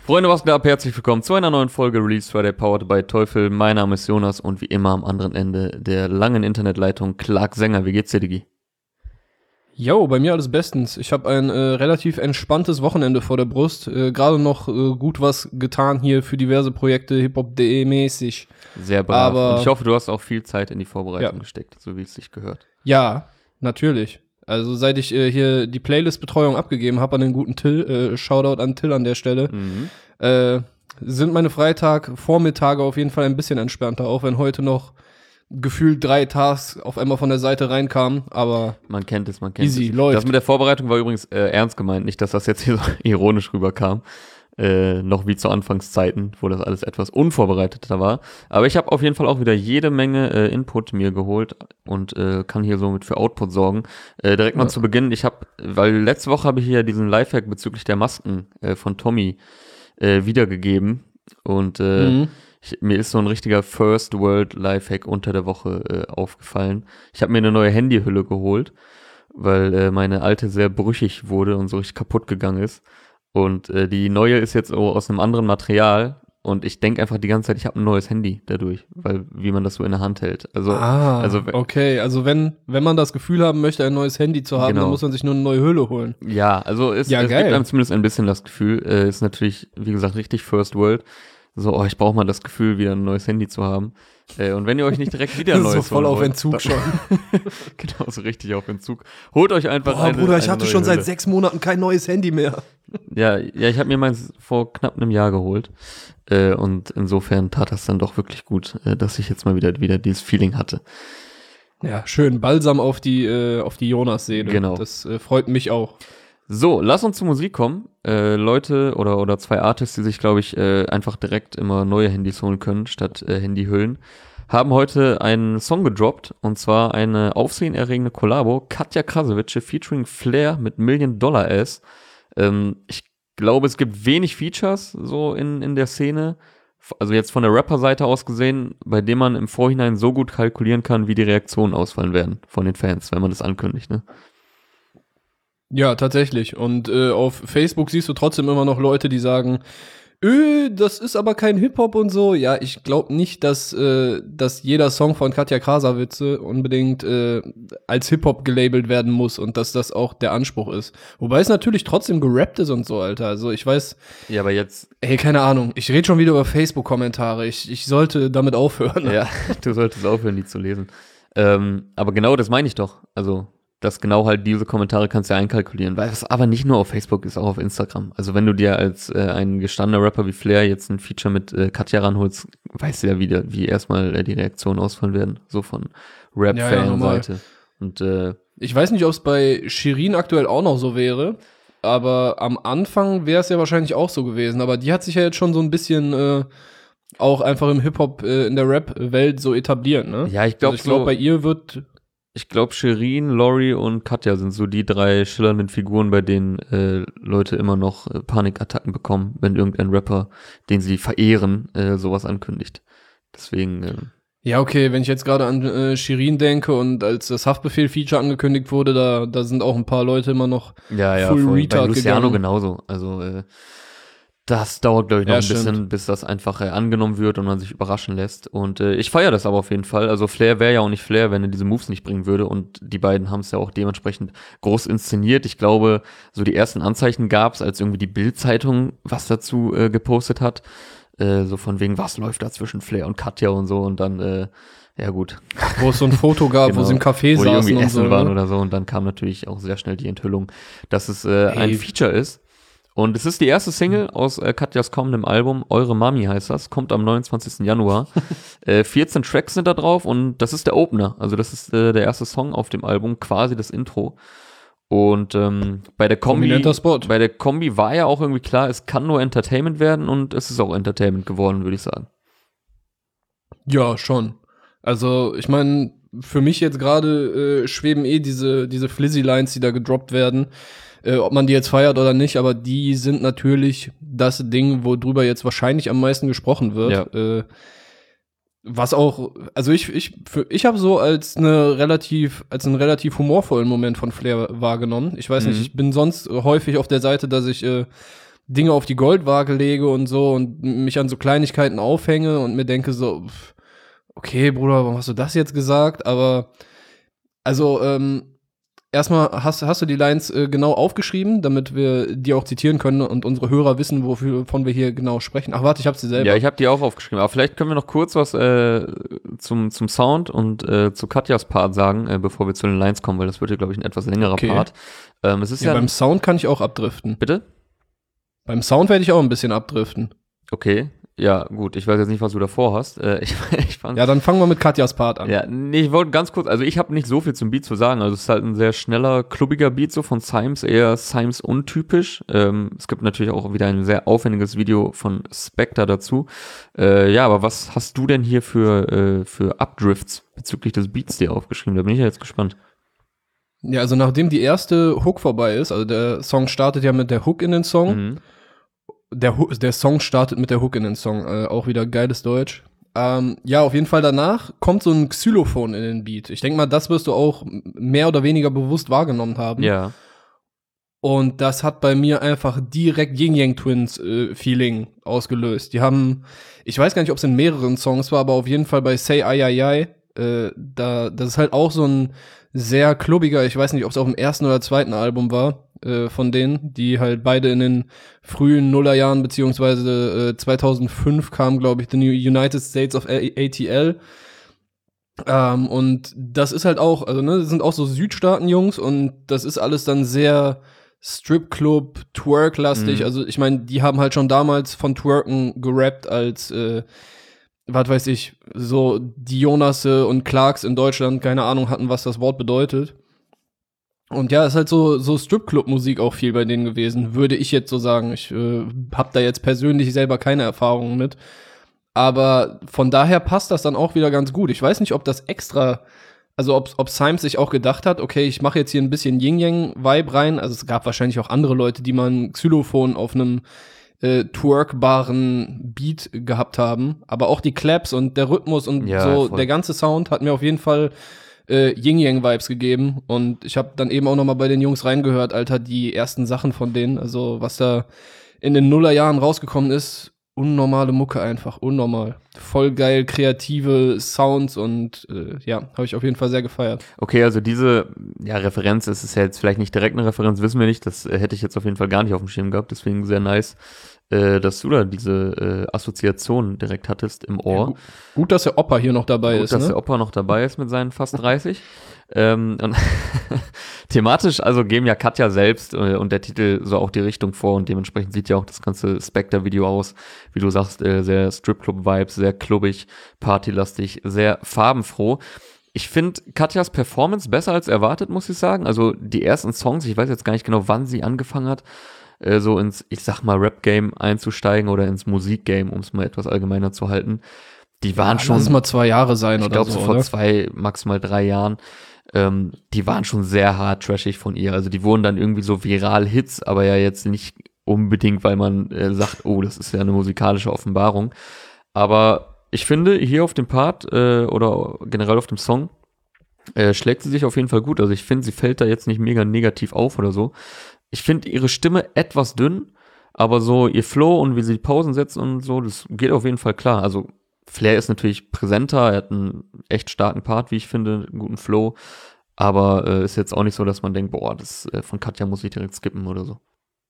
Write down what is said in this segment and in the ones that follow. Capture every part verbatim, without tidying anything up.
Freunde, was geht ab? Herzlich willkommen zu einer neuen Folge Release Friday Powered by Teufel. Mein Name ist Jonas und wie immer am anderen Ende der langen Internetleitung Clark Sänger. Wie geht's dir, Digi? Jo, bei mir alles bestens. Ich habe ein äh, relativ entspanntes Wochenende vor der Brust. Äh, Gerade noch äh, gut was getan hier für diverse Projekte, hiphop punkt de mäßig. Sehr brav. Aber und ich hoffe, du hast auch viel Zeit in die Vorbereitung ja. gesteckt, so wie es sich gehört. Ja, natürlich. Also seit ich äh, hier die Playlist-Betreuung abgegeben habe an den guten Till, äh, Shoutout an Till an der Stelle, Mhm. äh, sind meine Freitag-Vormittage auf jeden Fall ein bisschen entspannter, auch wenn heute noch gefühlt drei Tasks auf einmal von der Seite reinkamen, aber Man kennt es, man kennt easy, es. läuft. Das mit der Vorbereitung war übrigens äh, ernst gemeint, nicht, dass das jetzt hier so ironisch rüberkam. Äh, noch wie zu Anfangszeiten, wo das alles etwas unvorbereiteter war. Aber ich habe auf jeden Fall auch wieder jede Menge äh, Input mir geholt und äh, kann hier somit für Output sorgen. Äh, direkt mal Ja. zu Beginn, ich habe, weil letzte Woche habe ich hier diesen Lifehack bezüglich der Masken äh, von Tommy äh, wiedergegeben und äh, Mhm. ich, mir ist so ein richtiger First World Lifehack unter der Woche äh, aufgefallen. Ich habe mir eine neue Handyhülle geholt, weil äh, meine alte sehr brüchig wurde und so richtig kaputt gegangen ist. Und äh, die neue ist jetzt so aus einem anderen Material und ich denke einfach die ganze Zeit, ich habe ein neues Handy dadurch, weil wie man das so in der Hand hält. Also, ah, also okay, also wenn, wenn man das Gefühl haben möchte, ein neues Handy zu haben, Genau. dann muss man sich nur eine neue Hülle holen. ja, also es, Ja, es geil. gibt einem zumindest ein bisschen das Gefühl, äh, ist natürlich, wie gesagt, richtig First World. So, oh, ich brauche mal das Gefühl, wieder ein neues Handy zu haben. Äh, und wenn ihr euch nicht direkt wieder ein neues so voll holen auf wollt, Entzug dann- schon. genau, so richtig auf Entzug. Holt euch einfach Boah, eine Bruder, ich eine hatte neue schon seit Hülle. sechs Monaten kein neues Handy mehr. Ja, ja, ich habe mir meins vor knapp einem Jahr geholt. Äh, und insofern tat das dann doch wirklich gut, äh, dass ich jetzt mal wieder, wieder dieses Feeling hatte. Ja, schön, Balsam auf die, äh, auf die Jonas-Seele. Genau. Das äh, freut mich auch. So, lass uns zur Musik kommen. Äh, Leute oder, oder zwei Artists, die sich, glaube ich, äh, einfach direkt immer neue Handys holen können, statt äh, Handyhüllen, haben heute einen Song gedroppt. Und zwar eine aufsehenerregende Kollabo. Katja Krasavice featuring Flair mit Million Dollar Ass. Ähm, ich glaube, es gibt wenig Features so in, in der Szene. Also jetzt von der Rapper-Seite aus gesehen, bei dem man im Vorhinein so gut kalkulieren kann, wie die Reaktionen ausfallen werden von den Fans, wenn man das ankündigt, ne? Ja, tatsächlich. Und äh, auf Facebook siehst du trotzdem immer noch Leute, die sagen, öh, das ist aber kein Hip-Hop und so. Ja, ich glaube nicht, dass, äh, dass jeder Song von Katja Krasavice unbedingt äh, als Hip-Hop gelabelt werden muss und dass das auch der Anspruch ist. Wobei es natürlich trotzdem gerappt ist und so, Alter. Also ich weiß, Ja, aber jetzt, ey, keine Ahnung. Ich rede schon wieder über Facebook-Kommentare. Ich, ich sollte damit aufhören. ja, du solltest aufhören, die zu lesen. Ähm, aber genau das meine ich doch. Also, dass genau halt diese Kommentare kannst du ja einkalkulieren. Weil es aber nicht nur auf Facebook ist, auch auf Instagram. Also wenn du dir als äh, ein gestandener Rapper wie Flair jetzt ein Feature mit äh, Katja ranholst, weißt du ja wieder, wie erstmal äh, die Reaktionen ausfallen werden. So von Ja, ja, normal. Rap-Fan-Seite. Und äh, Ich weiß nicht, ob es bei Shirin aktuell auch noch so wäre, aber am Anfang wäre es ja wahrscheinlich auch so gewesen. Aber die hat sich ja jetzt schon so ein bisschen äh, auch einfach im Hip-Hop, äh, in der Rap-Welt so etabliert, ne? ja, ich glaube Also ich glaube, so, bei ihr wird, ich glaube Shirin, Lori und Katja sind so die drei schillernden Figuren, bei denen äh, Leute immer noch äh, Panikattacken bekommen, wenn irgendein Rapper, den sie verehren, äh, sowas ankündigt. Deswegen, äh, ja, okay, wenn ich jetzt gerade an äh, Shirin denke und als das Haftbefehl-Feature angekündigt wurde, da, da sind auch ein paar Leute immer noch ja, ja, full voll. Bei retard Luciano gegangen. genauso. Also äh, das dauert, glaube ich, noch Ja, ein bisschen, stimmt. bis das einfach äh, angenommen wird und man sich überraschen lässt. Und äh, ich feiere das aber auf jeden Fall. Also Flair wäre ja auch nicht Flair, wenn er diese Moves nicht bringen würde. Und die beiden haben es ja auch dementsprechend groß inszeniert. Ich glaube, so die ersten Anzeichen gab es, als irgendwie die Bild-Zeitung was dazu äh, gepostet hat. Äh, so von wegen, was läuft da zwischen Flair und Katja und so. Und dann, äh, ja gut, Wo es so ein Foto gab, Genau, wo sie im Café wo die saßen irgendwie und essen so. waren Ne? oder so. Und dann kam natürlich auch sehr schnell die Enthüllung, dass es äh, ein Ey. Feature ist. Und es ist die erste Single aus äh, Katjas kommendem Album, Eure Mami heißt das, kommt am neunundzwanzigsten Januar. äh, vierzehn Tracks sind da drauf und das ist der Opener. Also das ist äh, der erste Song auf dem Album, quasi das Intro. Und ähm, bei der Kombi, Prominenter Spot. bei der Kombi war ja auch irgendwie klar, es kann nur Entertainment werden und es ist auch Entertainment geworden, würde ich sagen. Ja, schon. Also, ich meine, für mich jetzt gerade äh, schweben eh diese, diese Flizzy-Lines, die da gedroppt werden. Äh, ob man die jetzt feiert oder nicht, aber die sind natürlich das Ding, worüber jetzt wahrscheinlich am meisten gesprochen wird. Ja. Äh, was auch, also ich, ich, für, ich habe so als eine relativ, als einen relativ humorvollen Moment von Flair wahrgenommen. Ich weiß Mhm. nicht, ich bin sonst häufig auf der Seite, dass ich äh, Dinge auf die Goldwaage lege und so und mich an so Kleinigkeiten aufhänge und mir denke so, okay, Bruder, warum hast du das jetzt gesagt? Aber, also, ähm, erstmal, hast, hast du die Lines äh, genau aufgeschrieben, damit wir die auch zitieren können und unsere Hörer wissen, wovon wir hier genau sprechen? Ach, warte, ich hab sie selber. Ja, ich habe die auch aufgeschrieben. Aber vielleicht können wir noch kurz was äh, zum, zum Sound und äh, zu Katjas Part sagen, äh, bevor wir zu den Lines kommen, weil das wird ja, glaube ich, ein etwas längerer Okay. Part. Ähm, es ist ja, Ja, beim Sound kann ich auch abdriften. bitte? Beim Sound werde ich auch ein bisschen abdriften. Okay. Ja, gut. Ich weiß jetzt nicht, was du davor hast. Äh, ich, ich fand, Ja, dann fangen wir mit Katjas Part an. Ja, nee, ich wollte ganz kurz, also ich habe nicht so viel zum Beat zu sagen. Also es ist halt ein sehr schneller, klubbiger Beat so von Symes, eher Symes untypisch. Ähm, es gibt natürlich auch wieder ein sehr aufwendiges Video von Spectre dazu. Äh, ja, aber was hast du denn hier für, äh, für Updrifts bezüglich des Beats dir aufgeschrieben? Da bin ich ja jetzt gespannt. Ja, also nachdem die erste Hook vorbei ist, also der Song startet ja mit der Hook in den Song. Mhm. Der, Ho- der Song startet mit der Hook in den Song, äh, auch wieder geiles Deutsch. Ähm, ja, auf jeden Fall danach kommt so ein Xylophon in den Beat. Ich denke mal, das wirst du auch mehr oder weniger bewusst wahrgenommen haben. Ja. Und das hat bei mir einfach direkt Yin Yang Twins äh, Feeling ausgelöst. Die haben, ich weiß gar nicht, ob es in mehreren Songs war, aber auf jeden Fall bei Say Ai Ai Ai, äh, da, das ist halt auch so ein sehr klubbiger, ich weiß nicht, ob es auf dem ersten oder zweiten Album war, äh, von denen, die halt beide in den frühen Nullerjahren, beziehungsweise äh, zweitausendfünf kam, glaube ich, The New United States of A T L. Ähm, und das ist halt auch, also ne, das sind auch so Südstaaten-Jungs und das ist alles dann sehr Stripclub, Twerk-lastig. Mhm. Also ich meine, die haben halt schon damals von Twerken gerappt als, äh, was weiß ich, so die Jonasse und Clarks in Deutschland, keine Ahnung hatten, was das Wort bedeutet. Und ja, ist halt so, so Stripclub-Musik auch viel bei denen gewesen, würde ich jetzt so sagen. Ich äh, hab da jetzt persönlich selber keine Erfahrungen mit. Aber von daher passt das dann auch wieder ganz gut. Ich weiß nicht, ob das extra, also ob, ob Symes sich auch gedacht hat, okay, ich mache jetzt hier ein bisschen Yin-Yang-Vibe rein. Also es gab wahrscheinlich auch andere Leute, die mal ein Xylophon auf einem äh, twerkbaren Beat gehabt haben. Aber auch die Claps und der Rhythmus und Ja, so, voll. der ganze Sound hat mir auf jeden Fall äh, Yin-Yang-Vibes gegeben. Und ich habe dann eben auch noch mal bei den Jungs reingehört, Alter, die ersten Sachen von denen. Also was da in den Nullerjahren rausgekommen ist, unnormale Mucke einfach, unnormal. Voll geil, kreative Sounds und äh, ja, habe ich auf jeden Fall sehr gefeiert. Okay, also diese ja, Referenz, es ist ja jetzt vielleicht nicht direkt eine Referenz, wissen wir nicht, das äh, hätte ich jetzt auf jeden Fall gar nicht auf dem Schirm gehabt, deswegen sehr nice, äh, dass du da diese äh, Assoziation direkt hattest im Ohr. Ja, gut, gut, dass der Opa hier noch dabei Gut, ist, dass ne? der Opa noch dabei ist mit seinen fast dreißig. ähm, und thematisch, also geben ja Katja selbst äh, und der Titel so auch die Richtung vor und dementsprechend sieht ja auch das ganze Spectre-Video aus, wie du sagst, äh, sehr Stripclub-Vibes, sehr klubbig, partylastig, sehr farbenfroh. Ich finde Katjas Performance besser als erwartet, muss ich sagen. Also die ersten Songs, ich weiß jetzt gar nicht genau, wann sie angefangen hat, äh, so ins, ich sag mal, Rap-Game einzusteigen oder ins Musik-Game, um es mal etwas allgemeiner zu halten. Die waren Ja, schon, lass es mal zwei Jahre sein ich oder glaube so, so vor oder? zwei, maximal drei Jahren, ähm, die waren schon sehr hart trashig von ihr. Also die wurden dann irgendwie so viral Hits, aber ja jetzt nicht unbedingt, weil man äh, sagt, oh, das ist ja eine musikalische Offenbarung. Aber ich finde, hier auf dem Part äh, oder generell auf dem Song äh, schlägt sie sich auf jeden Fall gut. Also ich finde, sie fällt da jetzt nicht mega negativ auf oder so. Ich finde ihre Stimme etwas dünn, aber so ihr Flow und wie sie die Pausen setzt und so, das geht auf jeden Fall klar. Also Flair ist natürlich präsenter, er hat einen echt starken Part, wie ich finde, einen guten Flow, aber äh, ist jetzt auch nicht so, dass man denkt, boah, das äh, von Katja muss ich direkt skippen oder so.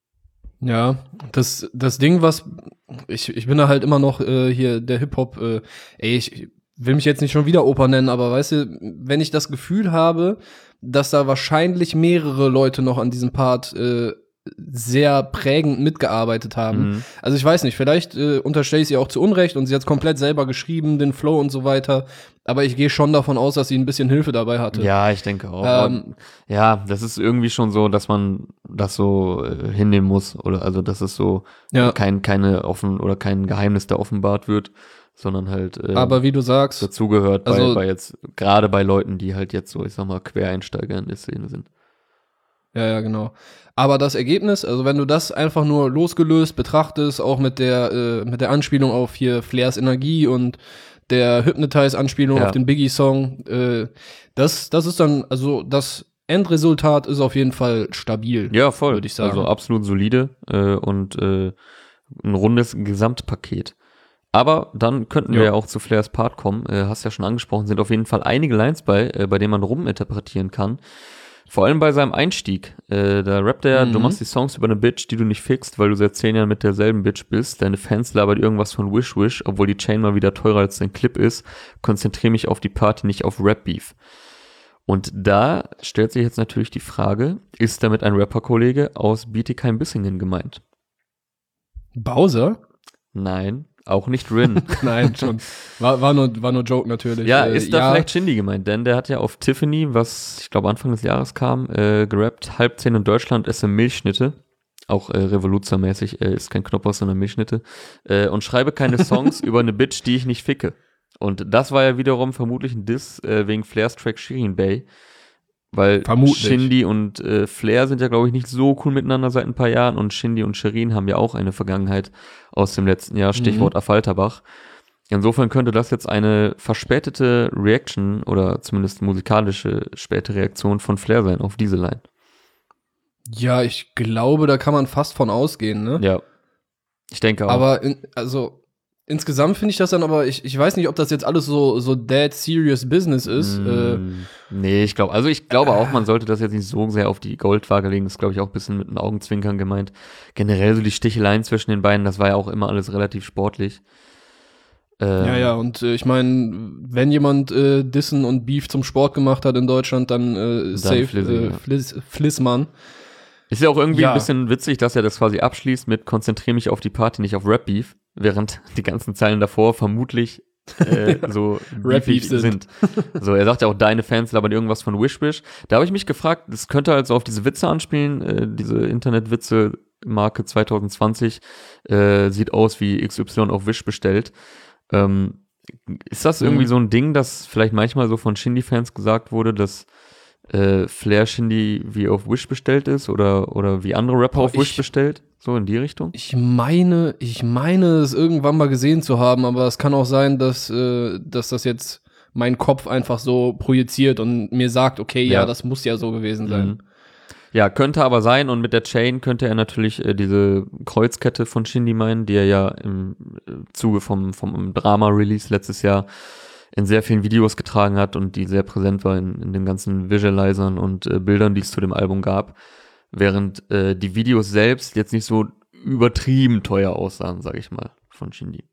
Ja, das, das Ding, was, ich, ich bin da halt immer noch äh, hier der Hip-Hop, äh, ey, ich will mich jetzt nicht schon wieder Opa nennen, aber weißt du, wenn ich das Gefühl habe, dass da wahrscheinlich mehrere Leute noch an diesem Part äh, sehr prägend mitgearbeitet haben. Mhm. Also ich weiß nicht, vielleicht äh, unterstelle ich sie auch zu Unrecht und sie hat es komplett selber geschrieben, den Flow und so weiter, aber ich gehe schon davon aus, dass sie ein bisschen Hilfe dabei hatte. Ja, ich denke auch. Ähm, ja, das ist irgendwie schon so, dass man das so äh, hinnehmen muss oder also, dass es so Ja. kein keine offen oder kein Geheimnis da offenbart wird, sondern halt äh, Aber wie du sagst, dazugehört bei, also- bei jetzt gerade bei Leuten, die halt jetzt so, ich sag mal, Quereinsteiger in der Szene sind. ja, ja, genau. Aber das Ergebnis, also wenn du das einfach nur losgelöst betrachtest, auch mit der äh, mit der Anspielung auf hier Flairs Energie und der Hypnotize-Anspielung Ja. auf den Biggie-Song, äh, das das ist dann, also das Endresultat ist auf jeden Fall stabil. Ja, voll. Würde ich sagen. Also absolut solide äh, und äh, ein rundes Gesamtpaket. Aber dann könnten wir ja, ja auch zu Flairs Part kommen. Äh, hast ja schon angesprochen, sind auf jeden Fall einige Lines bei, äh, bei denen man ruminterpretieren kann. Vor allem bei seinem Einstieg. Äh, da rappt er, mhm. du machst die Songs über eine Bitch, die du nicht fixt, weil du seit zehn Jahren mit derselben Bitch bist. Deine Fans labert irgendwas von Wish Wish, obwohl die Chain mal wieder teurer als dein Clip ist. Konzentriere mich auf die Party, nicht auf Rap-Beef. Und da stellt sich jetzt natürlich die Frage, ist damit ein Rapper-Kollege aus Bietigheim-Bissingen gemeint? Bowser? Nein, auch nicht Rin. Nein, schon. War, war, nur, war nur Joke natürlich. Ja, äh, ist da ja. vielleicht Shindy gemeint, denn der hat ja auf Tiffany, was ich glaube Anfang des Jahres kam, äh, gerappt, halb zehn in Deutschland, esse Milchschnitte. Auch äh, Revoluzzer-mäßig, äh, ist kein Knoppers, sondern Milchschnitte. Äh, und schreibe keine Songs über eine Bitch, die ich nicht ficke. Und das war ja wiederum vermutlich ein Diss äh, wegen Flairs Track Shirin Bay. Weil vermutlich. Shindy und äh, Flair sind ja, glaube ich, nicht so cool miteinander seit ein paar Jahren. Und Shindy und Shirin haben ja auch eine Vergangenheit aus dem letzten Jahr, Stichwort mhm. Affalterbach. Insofern könnte das jetzt eine verspätete Reaction oder zumindest musikalische späte Reaktion von Flair sein auf diese Line. Ja, ich glaube, da kann man fast von ausgehen, ne? Ja, ich denke auch. Aber, in, also... Insgesamt finde ich das dann aber, ich, ich weiß nicht, ob das jetzt alles so, so dead serious business ist. Mm, äh, nee, ich glaube, also ich glaube auch, man sollte das jetzt nicht so sehr auf die Goldwaage legen. Das ist, glaube ich, auch ein bisschen mit einem Augenzwinkern gemeint. Generell so die Sticheleien zwischen den beiden, das war ja auch immer alles relativ sportlich. Ähm, ja, ja, und äh, ich meine, wenn jemand äh, Dissen und Beef zum Sport gemacht hat in Deutschland, dann, äh, dann safe Flizzy, äh, ja. Fliss, Flissmann. Ist ja auch irgendwie ja. ein bisschen witzig, dass er das quasi abschließt mit konzentriere mich auf die Party, nicht auf Rap-Beef, während die ganzen Zeilen davor vermutlich äh, so Rap-Beef sind. sind. So, er sagt ja auch, deine Fans labern irgendwas von Wish Wish. Da habe ich mich gefragt, das könnte also auf diese Witze anspielen, äh, diese Internetwitze-Marke zwanzig zwanzig äh, sieht aus wie X Y auf Wish bestellt. Ähm, ist das irgendwie mhm. so ein Ding, das vielleicht manchmal so von Shindy-Fans gesagt wurde, dass Äh, Flair Shindy wie auf Wish bestellt ist oder, oder wie andere Rapper Boah, auf Wish ich, bestellt? So in die Richtung? Ich meine, ich meine es irgendwann mal gesehen zu haben, aber es kann auch sein, dass, äh, dass das jetzt mein Kopf einfach so projiziert und mir sagt, okay, ja, ja das muss ja so gewesen sein. Mhm. Ja, könnte aber sein und mit der Chain könnte er natürlich äh, diese Kreuzkette von Shindy meinen, die er ja im äh, Zuge vom, vom Drama-Release letztes Jahr in sehr vielen Videos getragen hat und die sehr präsent war in, in den ganzen Visualizern und äh, Bildern, die es zu dem Album gab, während äh, die Videos selbst jetzt nicht so übertrieben teuer aussahen, sag ich mal, von Shindy.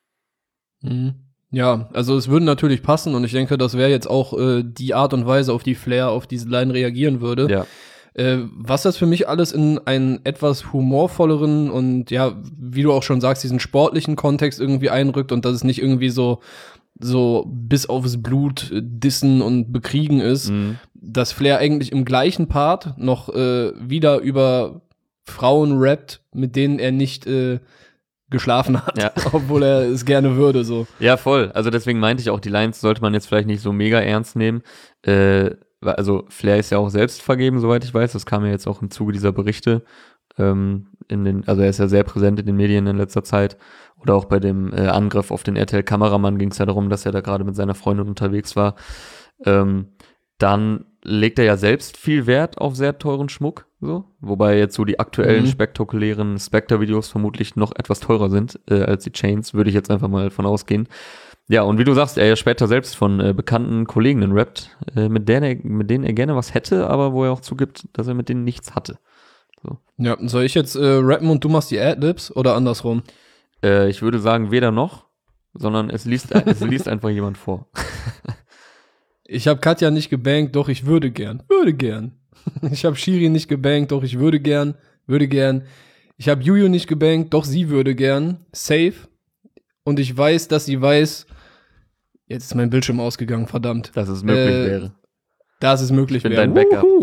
Mhm. Ja, also es würde natürlich passen und ich denke, das wäre jetzt auch äh, die Art und Weise, auf die Flair auf diese Line reagieren würde. Ja. Äh, was das für mich alles in einen etwas humorvolleren und ja, wie du auch schon sagst, diesen sportlichen Kontext irgendwie einrückt und dass es nicht irgendwie so so bis aufs Blut dissen und bekriegen ist, mhm. dass Flair eigentlich im gleichen Part noch äh, wieder über Frauen rappt, mit denen er nicht äh, geschlafen hat, ja. obwohl er es gerne würde. So. Ja, voll. Also deswegen meinte ich auch, die Lines sollte man jetzt vielleicht nicht so mega ernst nehmen. Äh, also Flair ist ja auch selbst vergeben, soweit ich weiß. Das kam ja jetzt auch im Zuge dieser Berichte. Ähm, in den, also er ist ja sehr präsent in den Medien in letzter Zeit. Oder auch bei dem äh, Angriff auf den R T L-Kameramann ging es ja darum, dass er da gerade mit seiner Freundin unterwegs war. Ähm, dann legt er ja selbst viel Wert auf sehr teuren Schmuck, so. Wobei jetzt so die aktuellen mhm. spektakulären Spectre-Videos vermutlich noch etwas teurer sind äh, als die Chains, würde ich jetzt einfach mal von ausgehen. Ja, und wie du sagst, er ja später selbst von äh, bekannten Kolleginnen rappt, äh, mit, denen er, mit denen er gerne was hätte, aber wo er auch zugibt, dass er mit denen nichts hatte. So. Ja, soll ich jetzt äh, rappen und du machst die Adlibs oder andersrum? Äh, ich würde sagen, weder noch, sondern es liest, es liest einfach jemand vor. Ich habe Katja nicht gebankt, doch ich würde gern. Würde gern. Ich habe Shirin nicht gebankt, doch ich würde gern. Würde gern. Ich habe Juju nicht gebankt, doch sie würde gern. Safe. Und ich weiß, dass sie weiß, jetzt ist mein Bildschirm ausgegangen, verdammt. Dass es möglich äh, wäre. Dass es möglich wäre. Ich bin dein Backup.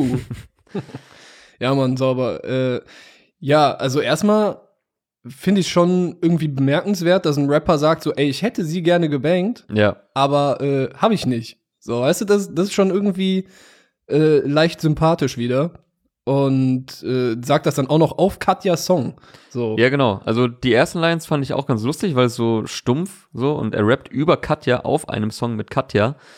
Ja, Mann, sauber. Äh, ja, also erstmal finde ich schon irgendwie bemerkenswert, dass ein Rapper sagt so, ey, ich hätte sie gerne gebankt, ja. aber äh, habe ich nicht. So, weißt du, das, das ist schon irgendwie äh, leicht sympathisch wieder. Und äh, sagt das dann auch noch auf Katjas Song. So. Ja, genau. Also die ersten Lines fand ich auch ganz lustig, weil es so stumpf so und er rappt über Katja auf einem Song mit Katja.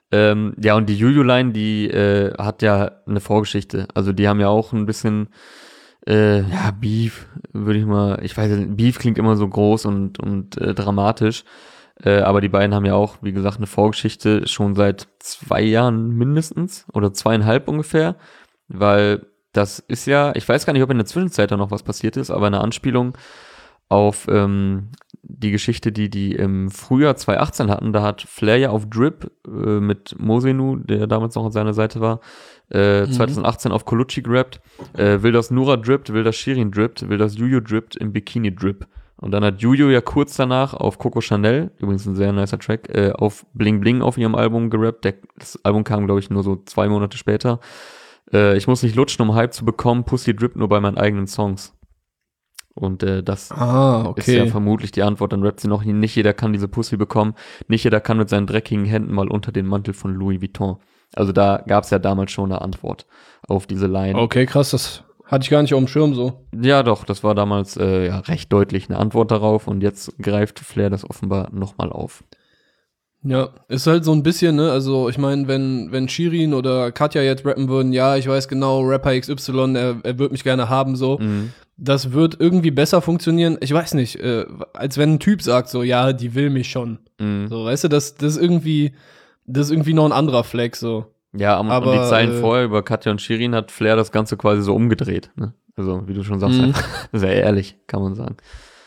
Ähm, ja, und die Juju-Line, die äh, hat ja eine Vorgeschichte. Also die haben ja auch ein bisschen, äh, ja, Beef, würde ich mal, ich weiß nicht, Beef klingt immer so groß und, und äh, dramatisch. Äh, aber die beiden haben ja auch, wie gesagt, eine Vorgeschichte schon seit zwei Jahren mindestens oder zweieinhalb ungefähr. Weil das ist ja, ich weiß gar nicht, ob in der Zwischenzeit da noch was passiert ist, aber eine Anspielung auf ähm, die Geschichte, die die im Frühjahr zwanzig achtzehn hatten, da hat Flair ja auf Drip äh, mit Mosenu, der damals noch an seiner Seite war, äh, mhm. zwanzig achtzehn auf Colucci gerappt, äh, will das Nura drippt, will das Shirin drippt, will das Juju drippt im Bikini Drip. Und dann hat Juju ja kurz danach auf Coco Chanel, übrigens ein sehr nicer Track, äh, auf Bling Bling auf ihrem Album gerappt. Der, das Album kam, glaube ich, nur so zwei Monate später. Äh, ich muss nicht lutschen, um Hype zu bekommen, Pussy drippt nur bei meinen eigenen Songs. Und äh, das ah, okay. ist ja vermutlich die Antwort. Dann rappt sie noch, nicht jeder kann diese Pussy bekommen, nicht jeder kann mit seinen dreckigen Händen mal unter den Mantel von Louis Vuitton. Also da gab es ja damals schon eine Antwort auf diese Line. Okay, krass, das hatte ich gar nicht auf dem Schirm so. Ja doch, das war damals äh, ja, recht deutlich eine Antwort darauf und jetzt greift Flair das offenbar nochmal auf. Ja, ist halt so ein bisschen, ne, also ich meine, wenn wenn Shirin oder Katja jetzt rappen würden, ja, ich weiß genau, Rapper X Y, er, er wird mich gerne haben, so, mhm. das wird irgendwie besser funktionieren, ich weiß nicht, äh, als wenn ein Typ sagt so, ja, die will mich schon, mhm. so, weißt du, das, das ist irgendwie, das ist irgendwie noch ein anderer Fleck, so. Ja, und, aber, und die Zeilen äh, vorher über Katja und Shirin hat Flair das Ganze quasi so umgedreht, ne, also wie du schon sagst, einfach sehr ehrlich, kann man sagen.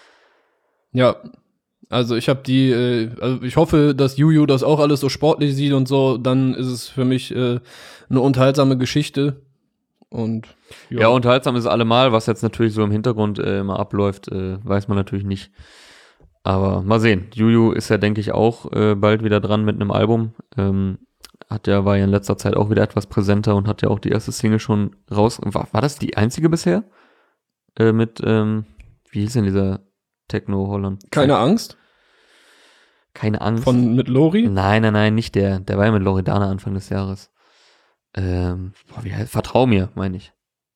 Ja, also ich habe die, äh, also ich hoffe, dass Juju das auch alles so sportlich sieht und so, dann ist es für mich äh, eine unterhaltsame Geschichte. Und ja. ja, unterhaltsam ist es allemal, was jetzt natürlich so im Hintergrund äh, immer abläuft, äh, weiß man natürlich nicht. Aber mal sehen. Juju ist ja, denke ich, auch äh, bald wieder dran mit einem Album. Ähm, hat ja, war ja in letzter Zeit auch wieder etwas präsenter und hat ja auch die erste Single schon raus. War, war das die einzige bisher? Äh, mit, ähm, wie hieß denn dieser Techno-Holland? Keine Angst? Keine Angst. Von mit Lori? Nein, nein, nein, nicht der. Der war ja mit Loredana Anfang des Jahres. Ähm, boah, wie heißt, Vertrau mir, meine ich.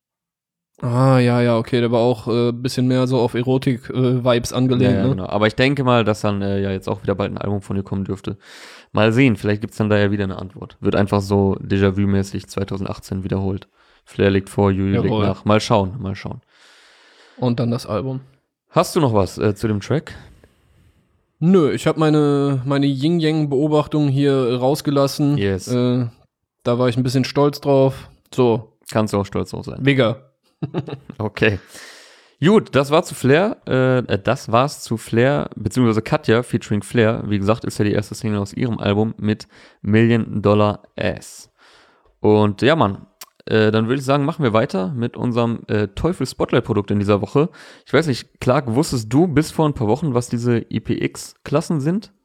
Ah, ja, ja, okay, der war auch ein äh, bisschen mehr so auf Erotik-Vibes äh, angelehnt, ja, ja, ne? Genau. Aber ich denke mal, dass dann äh, ja jetzt auch wieder bald ein Album von ihr kommen dürfte. Mal sehen, vielleicht gibt's dann da ja wieder eine Antwort. Wird einfach so Déjà-vu-mäßig zwanzig achtzehn wiederholt. Flair legt vor, Juju legt nach. Mal schauen, mal schauen. Und dann das Album. Hast du noch was äh, zu dem Track? Nö, ich habe meine, meine Yin-Yang-Beobachtung hier rausgelassen. Yes. Äh, da war ich ein bisschen stolz drauf. So. Kannst du auch stolz drauf sein. Mega. Okay. Gut, das war zu Flair. Äh, das war's zu Flair, beziehungsweise Katja featuring Flair. Wie gesagt, ist ja die erste Single aus ihrem Album mit Million Dollar Ass. Und ja, Mann. Äh, dann würde ich sagen, machen wir weiter mit unserem äh, Teufel-Spotlight-Produkt in dieser Woche. Ich weiß nicht, Clark, wusstest du bis vor ein paar Wochen, was diese I P X-Klassen sind?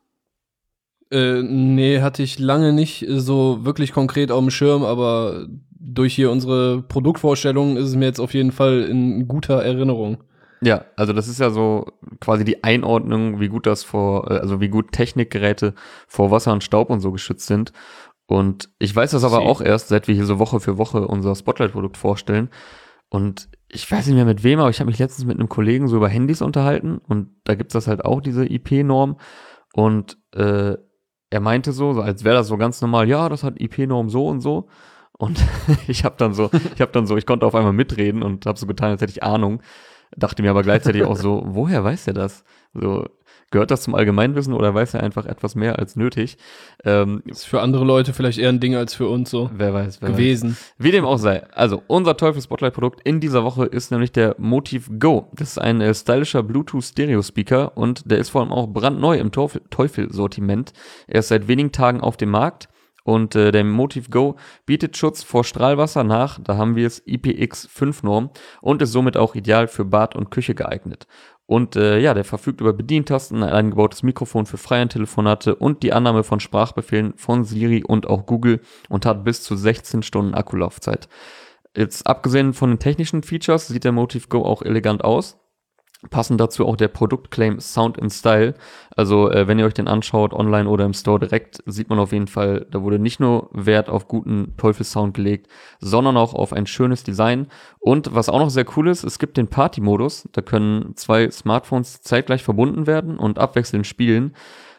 Äh, nee, hatte ich lange nicht so wirklich konkret auf dem Schirm, aber durch hier unsere Produktvorstellung ist es mir jetzt auf jeden Fall in guter Erinnerung. Ja, also das ist ja so quasi die Einordnung, wie gut das vor, also wie gut Technikgeräte vor Wasser und Staub und so geschützt sind. Und ich weiß das aber auch erst, seit wir hier so Woche für Woche unser Spotlight-Produkt vorstellen. Und ich weiß nicht mehr mit wem, aber ich habe mich letztens mit einem Kollegen so über Handys unterhalten. Und da gibt's das halt auch, diese I P-Norm. Und äh, er meinte so, so als wäre das so ganz normal, ja, das hat I P-Norm so und so. Und ich habe dann so, ich habe dann so, ich konnte auf einmal mitreden und habe so getan, als hätte ich Ahnung. Dachte mir aber gleichzeitig auch so, woher weiß er das? So, gehört das zum Allgemeinwissen oder weiß er einfach etwas mehr als nötig? Ähm, ist für andere Leute vielleicht eher ein Ding als für uns so. Wer weiß, wer gewesen. Weiß. Wie dem auch sei. Also, unser Teufel-Spotlight-Produkt in dieser Woche ist nämlich der Motiv Go. Das ist ein äh, stylischer Bluetooth-Stereo-Speaker und der ist vor allem auch brandneu im Teufel-Sortiment. Er ist seit wenigen Tagen auf dem Markt. Und äh, der Motiv Go bietet Schutz vor Strahlwasser nach, da haben wir es I P X fünf Norm und ist somit auch ideal für Bad und Küche geeignet. Und äh, ja, der verfügt über Bedientasten, ein eingebautes Mikrofon für Freihand-Telefonate und die Annahme von Sprachbefehlen von Siri und auch Google und hat bis zu sechzehn Stunden Akkulaufzeit. Jetzt abgesehen von den technischen Features sieht der Motiv Go auch elegant aus. Passend dazu auch der Produktclaim Sound and Style. Also äh, wenn ihr euch den anschaut, online oder im Store direkt, sieht man auf jeden Fall, da wurde nicht nur Wert auf guten Teufelssound gelegt, sondern auch auf ein schönes Design. Und was auch noch sehr cool ist, es gibt den Party-Modus. Da können zwei Smartphones zeitgleich verbunden werden und abwechselnd spielen.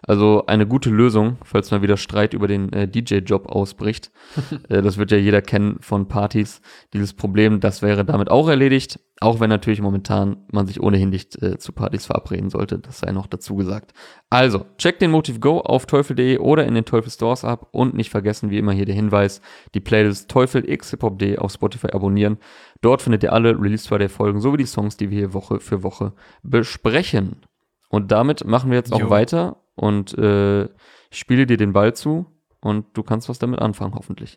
Also eine gute Lösung, falls mal wieder Streit über den äh, D J-Job ausbricht. äh, das wird ja jeder kennen von Partys. Dieses Problem, das wäre damit auch erledigt. Auch wenn natürlich momentan man sich ohnehin nicht äh, zu Partys verabreden sollte. Das sei noch dazu gesagt. Also, checkt den Motiv Go auf teufel punkt de oder in den Teufel Stores ab. Und nicht vergessen, wie immer hier der Hinweis, die Playlist Teufel x Hip Hop punkt de auf Spotify abonnieren. Dort findet ihr alle Release Friday-Folgen sowie die Songs, die wir hier Woche für Woche besprechen. Und damit machen wir jetzt auch jo. weiter. Und äh, ich spiele dir den Ball zu und du kannst was damit anfangen, hoffentlich.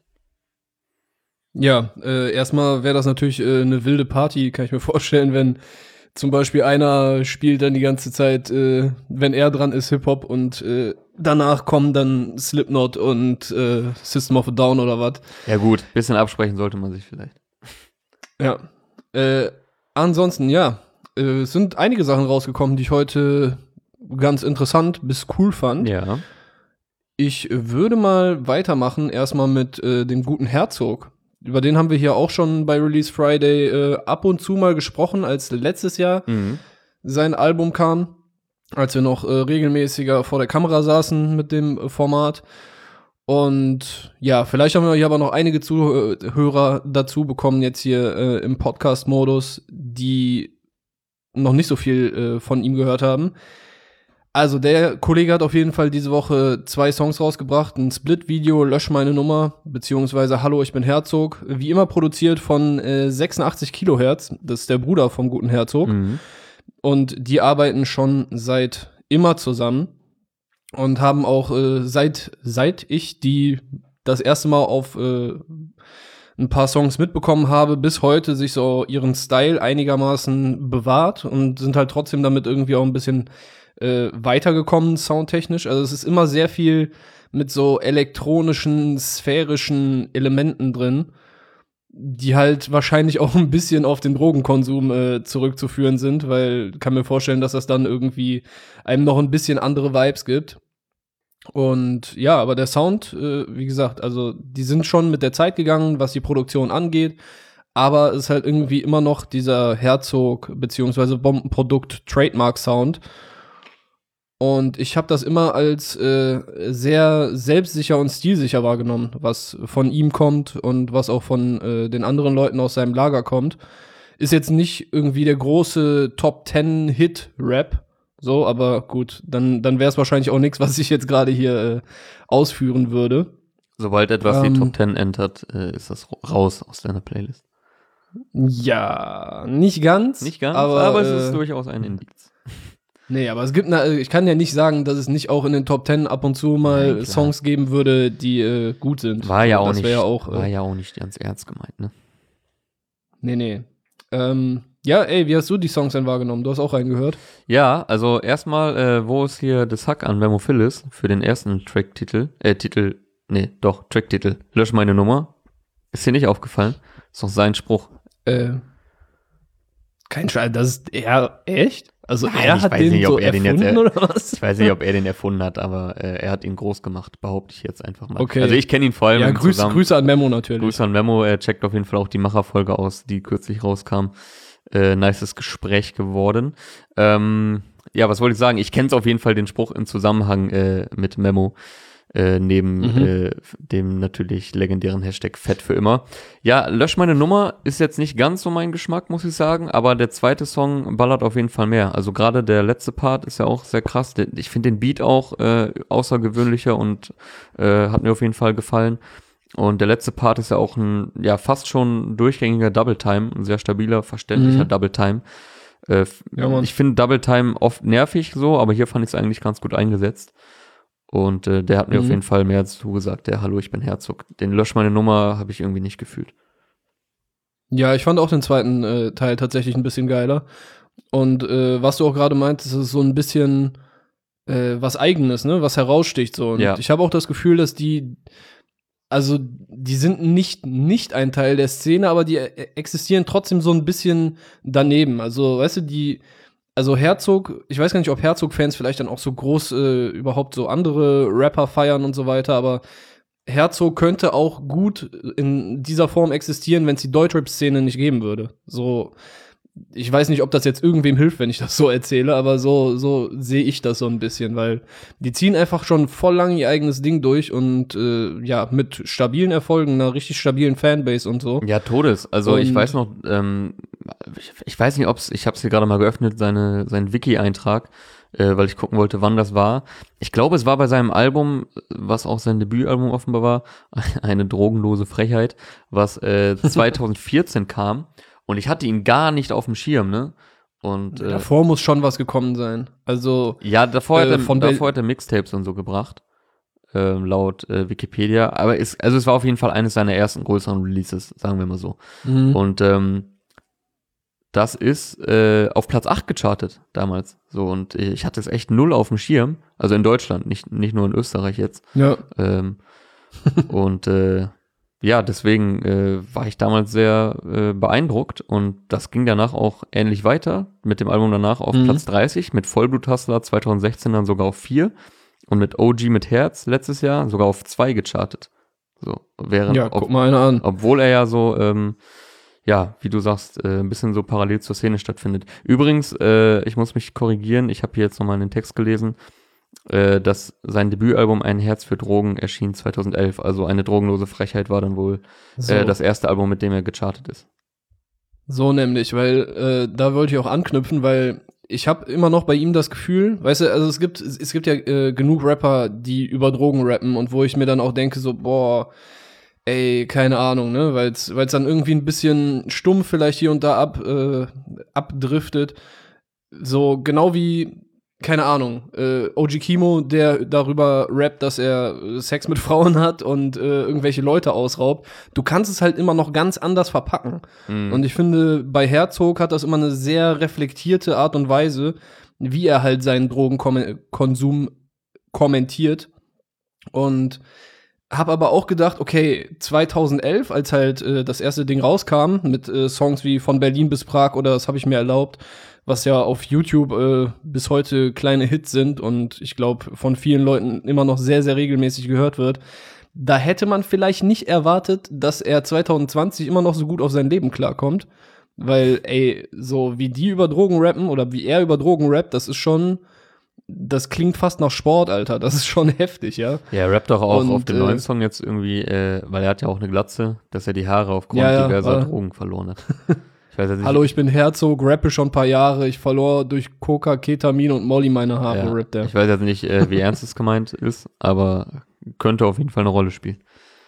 Ja, äh, erstmal wäre das natürlich äh, eine wilde Party, kann ich mir vorstellen, wenn zum Beispiel einer spielt dann die ganze Zeit, äh, wenn er dran ist, Hip-Hop und äh, danach kommen dann Slipknot und äh, System of a Down oder was. Ja gut, bisschen absprechen sollte man sich vielleicht. Ja, äh, ansonsten, ja, äh, es sind einige Sachen rausgekommen, die ich heute ganz interessant bis cool fand. Ja. Ich würde mal weitermachen, erstmal mit äh, dem guten Herzog. Über den haben wir hier auch schon bei Release Friday äh, ab und zu mal gesprochen, als letztes Jahr mhm. sein Album kam, als wir noch äh, regelmäßiger vor der Kamera saßen mit dem äh, Format. Und ja, vielleicht haben wir hier aber noch einige Zuhörer dazu bekommen, jetzt hier äh, im Podcast-Modus, die noch nicht so viel äh, von ihm gehört haben. Also der Kollege hat auf jeden Fall diese Woche zwei Songs rausgebracht, ein Split-Video, Lösch meine Nummer, beziehungsweise Hallo, ich bin Herzog, wie immer produziert von äh, sechsundachtzig Kilohertz, das ist der Bruder vom guten Herzog. Mhm. Und die arbeiten schon seit immer zusammen und haben auch äh, seit seit ich die das erste Mal auf äh, ein paar Songs mitbekommen habe, bis heute sich so ihren Style einigermaßen bewahrt und sind halt trotzdem damit irgendwie auch ein bisschen Äh, weitergekommen, soundtechnisch. Also es ist immer sehr viel mit so elektronischen, sphärischen Elementen drin, die halt wahrscheinlich auch ein bisschen auf den Drogenkonsum äh, zurückzuführen sind, weil ich kann mir vorstellen, dass das dann irgendwie einem noch ein bisschen andere Vibes gibt. Und ja, aber der Sound, äh, wie gesagt, also die sind schon mit der Zeit gegangen, was die Produktion angeht, aber es ist halt irgendwie immer noch dieser Herzog- beziehungsweise Bombenprodukt-Trademark-Sound. Und ich habe das immer als äh, sehr selbstsicher und stilsicher wahrgenommen, was von ihm kommt und was auch von äh, den anderen Leuten aus seinem Lager kommt. Ist jetzt nicht irgendwie der große Top-Ten-Hit-Rap, so, aber gut, dann, dann wäre es wahrscheinlich auch nichts, was ich jetzt gerade hier äh, ausführen würde. Sobald etwas ähm, die Top Ten entert, äh, ist das raus aus deiner Playlist. Ja, nicht ganz. Nicht ganz, aber, aber es äh, ist durchaus ein Indiz. Nee, aber es gibt, eine, ich kann ja nicht sagen, dass es nicht auch in den Top Ten ab und zu mal Nein, Songs geben würde, die äh, gut sind. War ja, auch das nicht, ja auch, war ja auch nicht ganz ernst gemeint, ne? Nee, nee. Ähm, ja, ey, wie hast du die Songs denn wahrgenommen? Du hast auch reingehört? Ja, also erstmal, äh, wo ist hier das Hack an Memophilus für den ersten Track-Titel? Äh, Titel, nee, doch, Track-Titel. Lösch meine Nummer. Ist dir nicht aufgefallen? Ist doch sein Spruch. Äh, kein Scheiß, das ist er, echt? Also Nein, er hat den nicht, so er erfunden, den jetzt, oder was? Ich weiß nicht, ob er den erfunden hat, aber äh, er hat ihn groß gemacht, behaupte ich jetzt einfach mal. Okay. Also ich kenne ihn vor allem Ja, Grüß, zusammen. Grüße an Memo natürlich. Grüße an Memo, er checkt auf jeden Fall auch die Macherfolge aus, die kürzlich rauskam. Äh, nices Gespräch geworden. Ähm, ja, was wollte ich sagen? Ich kenne es auf jeden Fall, den Spruch im Zusammenhang äh, mit Memo. Äh, neben mhm. äh, dem natürlich legendären Hashtag Fett für immer. Ja, Lösch meine Nummer ist jetzt nicht ganz so mein Geschmack, muss ich sagen, aber der zweite Song ballert auf jeden Fall mehr. Also gerade der letzte Part ist ja auch sehr krass. Ich finde den Beat auch äh, außergewöhnlicher und äh, hat mir auf jeden Fall gefallen. Und der letzte Part ist ja auch ein, ja, fast schon durchgängiger Double Time, ein sehr stabiler, verständlicher mhm. Double Time. Äh, ja, ich finde Double Time oft nervig so, aber hier fand ich es eigentlich ganz gut eingesetzt. Und äh, der hat mir mhm. auf jeden Fall mehr dazu gesagt, der Hallo, ich bin Herzog. Den Lösch meine Nummer habe ich irgendwie nicht gefühlt. Ja, ich fand auch den zweiten äh, Teil tatsächlich ein bisschen geiler. Und äh, was du auch gerade meintest, ist so ein bisschen äh, was Eigenes, ne, was heraussticht so. Und ja. ich habe auch das Gefühl, dass die, also die sind nicht nicht ein Teil der Szene, aber die äh, existieren trotzdem so ein bisschen daneben. Also, weißt du, die Also Herzog, ich weiß gar nicht, ob Herzog-Fans vielleicht dann auch so groß äh, überhaupt so andere Rapper feiern und so weiter, aber Herzog könnte auch gut in dieser Form existieren, wenn es die Deutschrap-Szene nicht geben würde. So, ich weiß nicht, ob das jetzt irgendwem hilft, wenn ich das so erzähle, aber so, so sehe ich das so ein bisschen, weil die ziehen einfach schon voll lang ihr eigenes Ding durch und äh, ja, mit stabilen Erfolgen, einer richtig stabilen Fanbase und so. Ja, Todes. Also und ich weiß noch, ähm, ich, ich weiß nicht, ob's, ich habe es hier gerade mal geöffnet, seine, seinen Wiki-Eintrag, äh, weil ich gucken wollte, wann das war. Ich glaube, es war bei seinem Album, was auch sein Debütalbum offenbar war, eine drogenlose Frechheit, was äh, zwanzig vierzehn kam. Und ich hatte ihn gar nicht auf dem Schirm, ne? Und äh, davor muss schon was gekommen sein. Also ja, davor hat äh, er, von davor hat er Mixtapes und so gebracht, äh, laut äh, Wikipedia. Aber es, also es war auf jeden Fall eines seiner ersten größeren Releases, sagen wir mal so. Mhm. Und ähm, das ist äh, auf Platz acht gechartet damals. So, und ich hatte es echt null auf dem Schirm. Also in Deutschland, nicht, nicht nur in Österreich jetzt. Ja. Ähm, und äh, ja, deswegen äh, war ich damals sehr äh, beeindruckt und das ging danach auch ähnlich weiter, mit dem Album danach auf Mhm. Platz dreißig, mit Vollblut-Hustler zwanzig sechzehn dann sogar auf vier und mit O G mit Herz letztes Jahr sogar auf zwei gechartet. So, während, Ja, ob, guck mal einer an. obwohl er ja so, ähm, ja, wie du sagst, äh, ein bisschen so parallel zur Szene stattfindet. Übrigens, äh, ich muss mich korrigieren, ich habe hier jetzt nochmal den Text gelesen, äh, dass sein Debütalbum Ein Herz für Drogen erschien zwanzig elf, also eine drogenlose Frechheit war dann wohl So, äh, das erste Album, mit dem er gechartet ist. so nämlich, weil äh, da wollte ich auch anknüpfen, weil ich habe immer noch bei ihm das Gefühl, weißt du, also es gibt es gibt ja äh, genug Rapper, die über Drogen rappen und wo ich mir dann auch denke so, boah, ey, keine Ahnung, ne, weil es dann irgendwie ein bisschen stumpf vielleicht hier und da ab äh, abdriftet, so genau wie keine Ahnung, äh, O G Kimo, der darüber rappt, dass er äh, Sex mit Frauen hat und äh, irgendwelche Leute ausraubt. Du kannst es halt immer noch ganz anders verpacken. Mhm. Und ich finde, bei Herzog hat das immer eine sehr reflektierte Art und Weise, wie er halt seinen Drogenkonsum kommentiert. Und hab aber auch gedacht, okay, zwanzig elf, als halt äh, das erste Ding rauskam, mit äh, Songs wie Von Berlin bis Prag oder Das hab ich mir erlaubt, was ja auf YouTube äh, bis heute kleine Hits sind und ich glaube von vielen Leuten immer noch sehr, sehr regelmäßig gehört wird. Da hätte man vielleicht nicht erwartet, dass er zwanzig zwanzig immer noch so gut auf sein Leben klarkommt. Weil, ey, so wie die über Drogen rappen oder wie er über Drogen rappt, das ist schon, das klingt fast nach Sport, Alter. Das ist schon heftig, ja. Ja, er rappt doch auch Und, auf dem äh, neuen Song jetzt irgendwie, äh, weil er hat ja auch eine Glatze, dass er die Haare aufgrund Ja, ja, diverser äh. Drogen verloren hat. Ich weiß jetzt nicht. Hallo, ich bin Herzog, rappe schon ein paar Jahre. Ich verlor durch Coca, Ketamin und Molly meine Haare, ja, rappt er. ich weiß jetzt nicht, äh, wie ernst es gemeint ist, aber könnte auf jeden Fall eine Rolle spielen.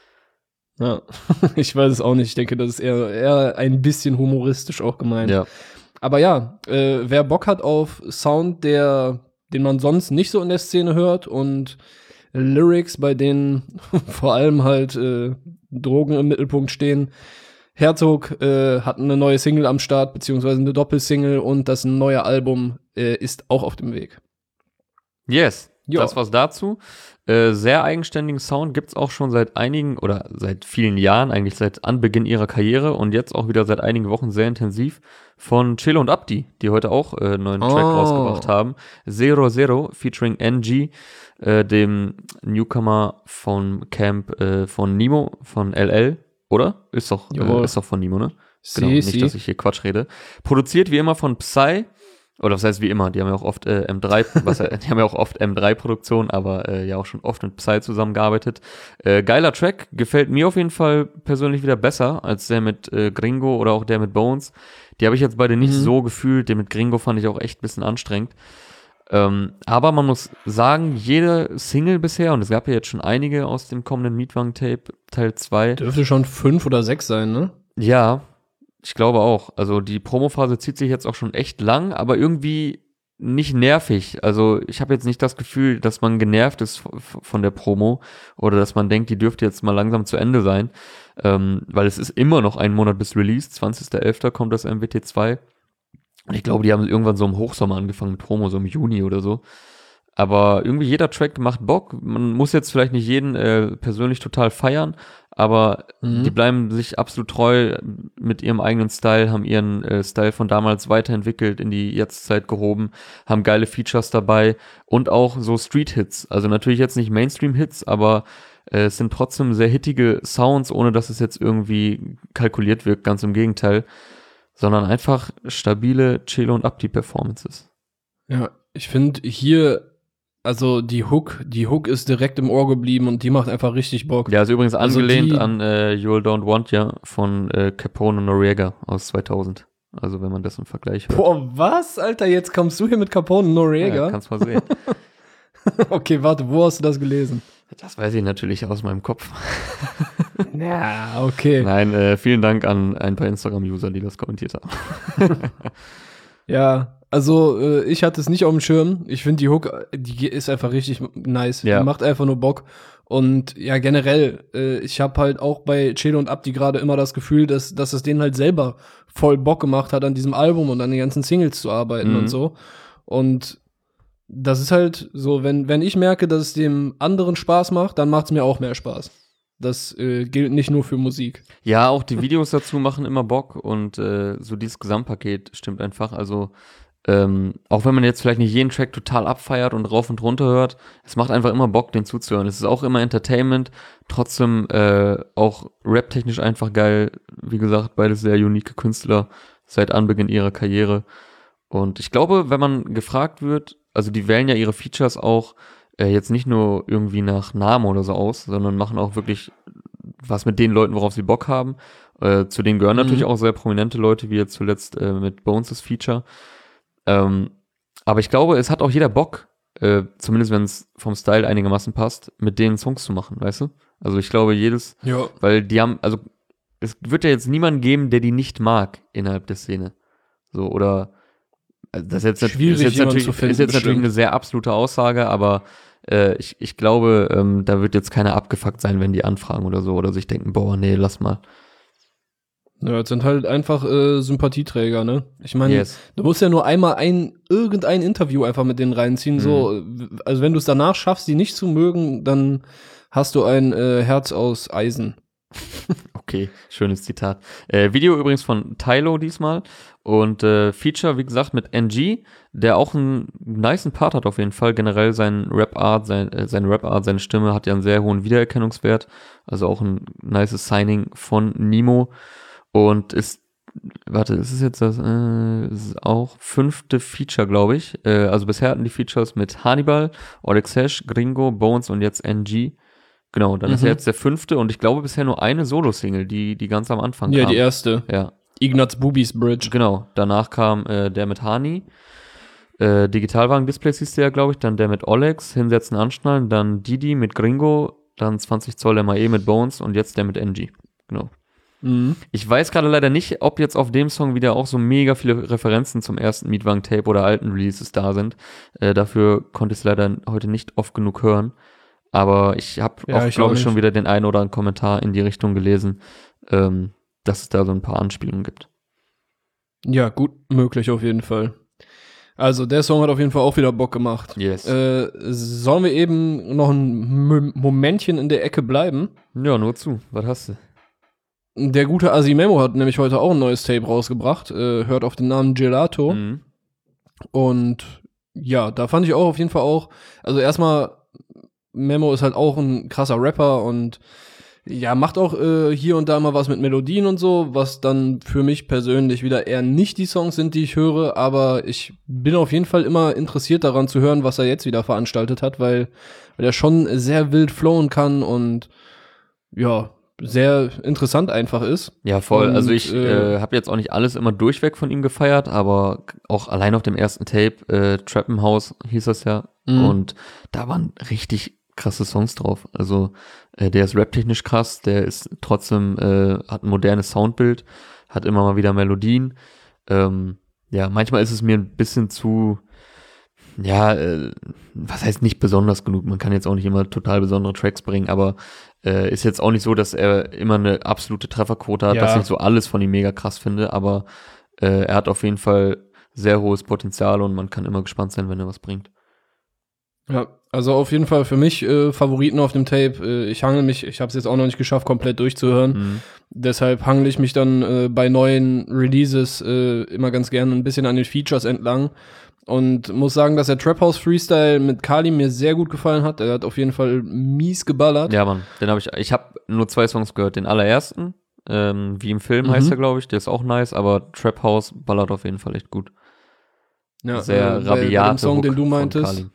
Ja, ich weiß es auch nicht. Ich denke, das ist eher, eher ein bisschen humoristisch auch gemeint. Ja. Aber ja, äh, wer Bock hat auf Sound, der, den man sonst nicht so in der Szene hört und Lyrics, bei denen vor allem halt äh, Drogen im Mittelpunkt stehen. Herzog äh, hat eine neue Single am Start, beziehungsweise eine Doppelsingle und das neue Album äh, ist auch auf dem Weg. Yes, Jo. das war's dazu. Äh, sehr eigenständigen Sound gibt's auch schon seit einigen oder seit vielen Jahren, eigentlich seit Anbeginn ihrer Karriere und jetzt auch wieder seit einigen Wochen sehr intensiv von Chelo und Abdi, die heute auch äh, einen neuen Track Oh. rausgebracht haben. Zero Zero featuring N G, äh, dem Newcomer vom Camp äh, von Nemo, von L L, oder? Ist doch, Jawohl. äh, ist doch von Nemo, ne? Si, Genau, nicht, si. dass ich hier Quatsch rede. Produziert wie immer von Psy. Oder was heißt wie immer, die haben ja auch oft äh, M drei, was, äh, die haben ja auch oft M drei Produktion, aber äh, ja auch schon oft mit Psy zusammengearbeitet. Äh, geiler Track, gefällt mir auf jeden Fall persönlich wieder besser als der mit äh, Gringo oder auch der mit Bones. Die habe ich jetzt beide nicht Mhm. so gefühlt, den mit Gringo fand ich auch echt ein bisschen anstrengend. Ähm, aber man muss sagen, jede Single bisher, und es gab ja jetzt schon einige aus dem kommenden Mietwagen-Tape, Teil zwei, Dürfte schon fünf oder sechs sein, ne? ja, ich glaube auch. Also die Promophase zieht sich jetzt auch schon echt lang, aber irgendwie nicht nervig. Also ich habe jetzt nicht das Gefühl, dass man genervt ist f- von der Promo oder dass man denkt, die dürfte jetzt mal langsam zu Ende sein, ähm, weil es ist immer noch ein Monat bis Release. zwanzigster elfter kommt das M W T zwei. Und ich glaube, die haben irgendwann so im Hochsommer angefangen mit Promo, so im Juni oder so. Aber irgendwie jeder Track macht Bock. Man muss jetzt vielleicht nicht jeden äh, persönlich total feiern, aber Mhm. die bleiben sich absolut treu mit ihrem eigenen Style, haben ihren äh, Style von damals weiterentwickelt, in die Jetztzeit gehoben, haben geile Features dabei und auch so Street-Hits. Also natürlich jetzt nicht Mainstream-Hits, aber äh, es sind trotzdem sehr hittige Sounds, ohne dass es jetzt irgendwie kalkuliert wirkt, ganz im Gegenteil. sondern einfach stabile Chelo und Abdi-Performances. Ja, ich finde hier, also die Hook, die Hook ist direkt im Ohr geblieben und die macht einfach richtig Bock. Ja, ist übrigens Also angelehnt die- an äh, You'll Don't Want Ya von äh, Capone und Noriega aus zweitausend. Also wenn man das im Vergleich hört. Boah, was, Alter, jetzt kommst du hier mit Capone und Noriega? Ja, kannst mal sehen. Okay, warte, wo hast du das gelesen? Das weiß ich natürlich aus meinem Kopf. Ja, okay. Nein, äh, vielen Dank an ein paar Instagram-User, die das kommentiert haben. Ja, also äh, ich hatte es nicht auf dem Schirm. Ich finde die Hook, die ist einfach richtig nice. Ja. Die macht einfach nur Bock. Und ja, generell, äh, ich habe halt auch bei Chelo und Abdi gerade immer das Gefühl, dass, dass es denen halt selber voll Bock gemacht hat, an diesem Album und an den ganzen Singles zu arbeiten Mhm. und so. Und das ist halt so, wenn, wenn ich merke, dass es dem anderen Spaß macht, dann macht es mir auch mehr Spaß. Das äh, gilt nicht nur für Musik. Ja, auch die Videos dazu machen immer Bock und äh, so dieses Gesamtpaket stimmt einfach. Also ähm, auch wenn man jetzt vielleicht nicht jeden Track total abfeiert und rauf und runter hört, es macht einfach immer Bock, den zuzuhören. Es ist auch immer Entertainment, trotzdem äh, auch raptechnisch einfach geil. Wie gesagt, beides sehr unique Künstler seit Anbeginn ihrer Karriere. Und ich glaube, wenn man gefragt wird, also die wählen ja ihre Features auch äh, jetzt nicht nur irgendwie nach Namen oder so aus, sondern machen auch wirklich was mit den Leuten, worauf sie Bock haben. Äh, zu denen gehören Mhm. natürlich auch sehr prominente Leute, wie jetzt zuletzt äh, mit Bones das Feature. Ähm, aber ich glaube, es hat auch jeder Bock, äh, zumindest wenn es vom Style einigermaßen passt, mit denen Songs zu machen, weißt du? Also ich glaube, jedes, Ja. weil die haben, also es wird ja jetzt niemanden geben, der die nicht mag innerhalb der Szene. So, oder also das ist jetzt, nat- Schwierig, ist jetzt jemanden natürlich, zu finden, ist jetzt natürlich bestimmt. eine sehr absolute Aussage, aber äh, ich, ich glaube, ähm, da wird jetzt keiner abgefuckt sein, wenn die anfragen oder so, oder sich denken, boah, nee, lass mal. Ja, das sind halt einfach äh, Sympathieträger, ne? Ich meine, Yes. du musst ja nur einmal ein, irgendein Interview einfach mit denen reinziehen, so, also wenn du es danach schaffst, die nicht zu mögen, dann hast du ein äh, Herz aus Eisen. Okay, schönes Zitat. Äh, Video übrigens von Tylo diesmal und äh, Feature, wie gesagt, mit N G, der auch einen nicen Part hat auf jeden Fall. Generell sein Rap-Art, sein, äh, seine Rap-Art, seine Stimme hat ja einen sehr hohen Wiedererkennungswert. Also auch ein nices Signing von Nemo und ist, warte, ist es jetzt das, äh, ist auch fünfte Feature, glaube ich. Äh, also bisher hatten die Features mit Hannibal, Oleg Hash, Gringo, Bones und jetzt N G. Genau, dann ist Mhm. er jetzt der fünfte und ich glaube bisher nur eine Solo-Single, die, die ganz am Anfang Ja, kam. die erste. Ja, Ignaz Bubis Bridge. genau. Danach kam äh, der mit Hani, äh, Digitalwagen-Displays hieß der, glaube ich, dann der mit Olex, Hinsetzen, Anschnallen, dann Didi mit Gringo, dann zwanzig Zoll M A E mit Bones und jetzt der mit N G. Genau. Mhm. Ich weiß gerade leider nicht, ob jetzt auf dem Song wieder auch so mega viele Referenzen zum ersten Mietwagen-Tape oder alten Releases da sind. Äh, dafür konnte ich es leider heute nicht oft genug hören. Aber ich habe Ja, auch, ich glaube auch ich, schon nicht. wieder den einen oder anderen Kommentar in die Richtung gelesen, ähm, dass es da so ein paar Anspielungen gibt. Ja, gut möglich auf jeden Fall. Also, der Song hat auf jeden Fall auch wieder Bock gemacht. Yes. Äh, sollen wir eben noch ein M- Momentchen in der Ecke bleiben? Ja, nur zu. Was hast du? Der gute Asimemo hat nämlich heute auch ein neues Tape rausgebracht. Äh, hört auf den Namen Gelato. Mhm. Und ja, da fand ich auch auf jeden Fall auch, also erstmal, Memo ist halt auch ein krasser Rapper und ja, macht auch äh, hier und da mal was mit Melodien und so, was dann für mich persönlich wieder eher nicht die Songs sind, die ich höre, aber ich bin auf jeden Fall immer interessiert daran zu hören, was er jetzt wieder veranstaltet hat, weil, weil er schon sehr wild flowen kann und ja, sehr interessant einfach ist. Ja, voll. Und, also ich äh, äh, habe jetzt auch nicht alles immer durchweg von ihm gefeiert, aber auch allein auf dem ersten Tape, äh, Trappenhaus hieß das ja, Mhm. und da waren richtig krasse Songs drauf. Also äh, der ist raptechnisch krass, der ist trotzdem, äh, hat ein modernes Soundbild, hat immer mal wieder Melodien. Ähm, ja, manchmal ist es mir ein bisschen zu, ja, äh, was heißt nicht besonders genug, man kann jetzt auch nicht immer total besondere Tracks bringen, aber äh, ist jetzt auch nicht so, dass er immer eine absolute Trefferquote hat, Ja. dass ich so alles von ihm mega krass finde, aber äh, er hat auf jeden Fall sehr hohes Potenzial und man kann immer gespannt sein, wenn er was bringt. Ja, also auf jeden Fall für mich äh, Favoriten auf dem Tape. Äh, ich hangel mich, ich habe es jetzt auch noch nicht geschafft, komplett durchzuhören. Mhm. Deshalb hangel ich mich dann äh, bei neuen Releases äh, immer ganz gerne ein bisschen an den Features entlang. Und muss sagen, dass der Trap House Freestyle mit Kali mir sehr gut gefallen hat. Er hat auf jeden Fall mies geballert. Ja, Mann, den habe ich, ich habe nur zwei Songs gehört, den allerersten Ähm, wie im Film Mhm. heißt er, glaube ich. Der ist auch nice, aber Trap House ballert auf jeden Fall echt gut. Ja, Sehr äh, bei, bei dem rabiate Song, Hook den du von meintest, Kalim.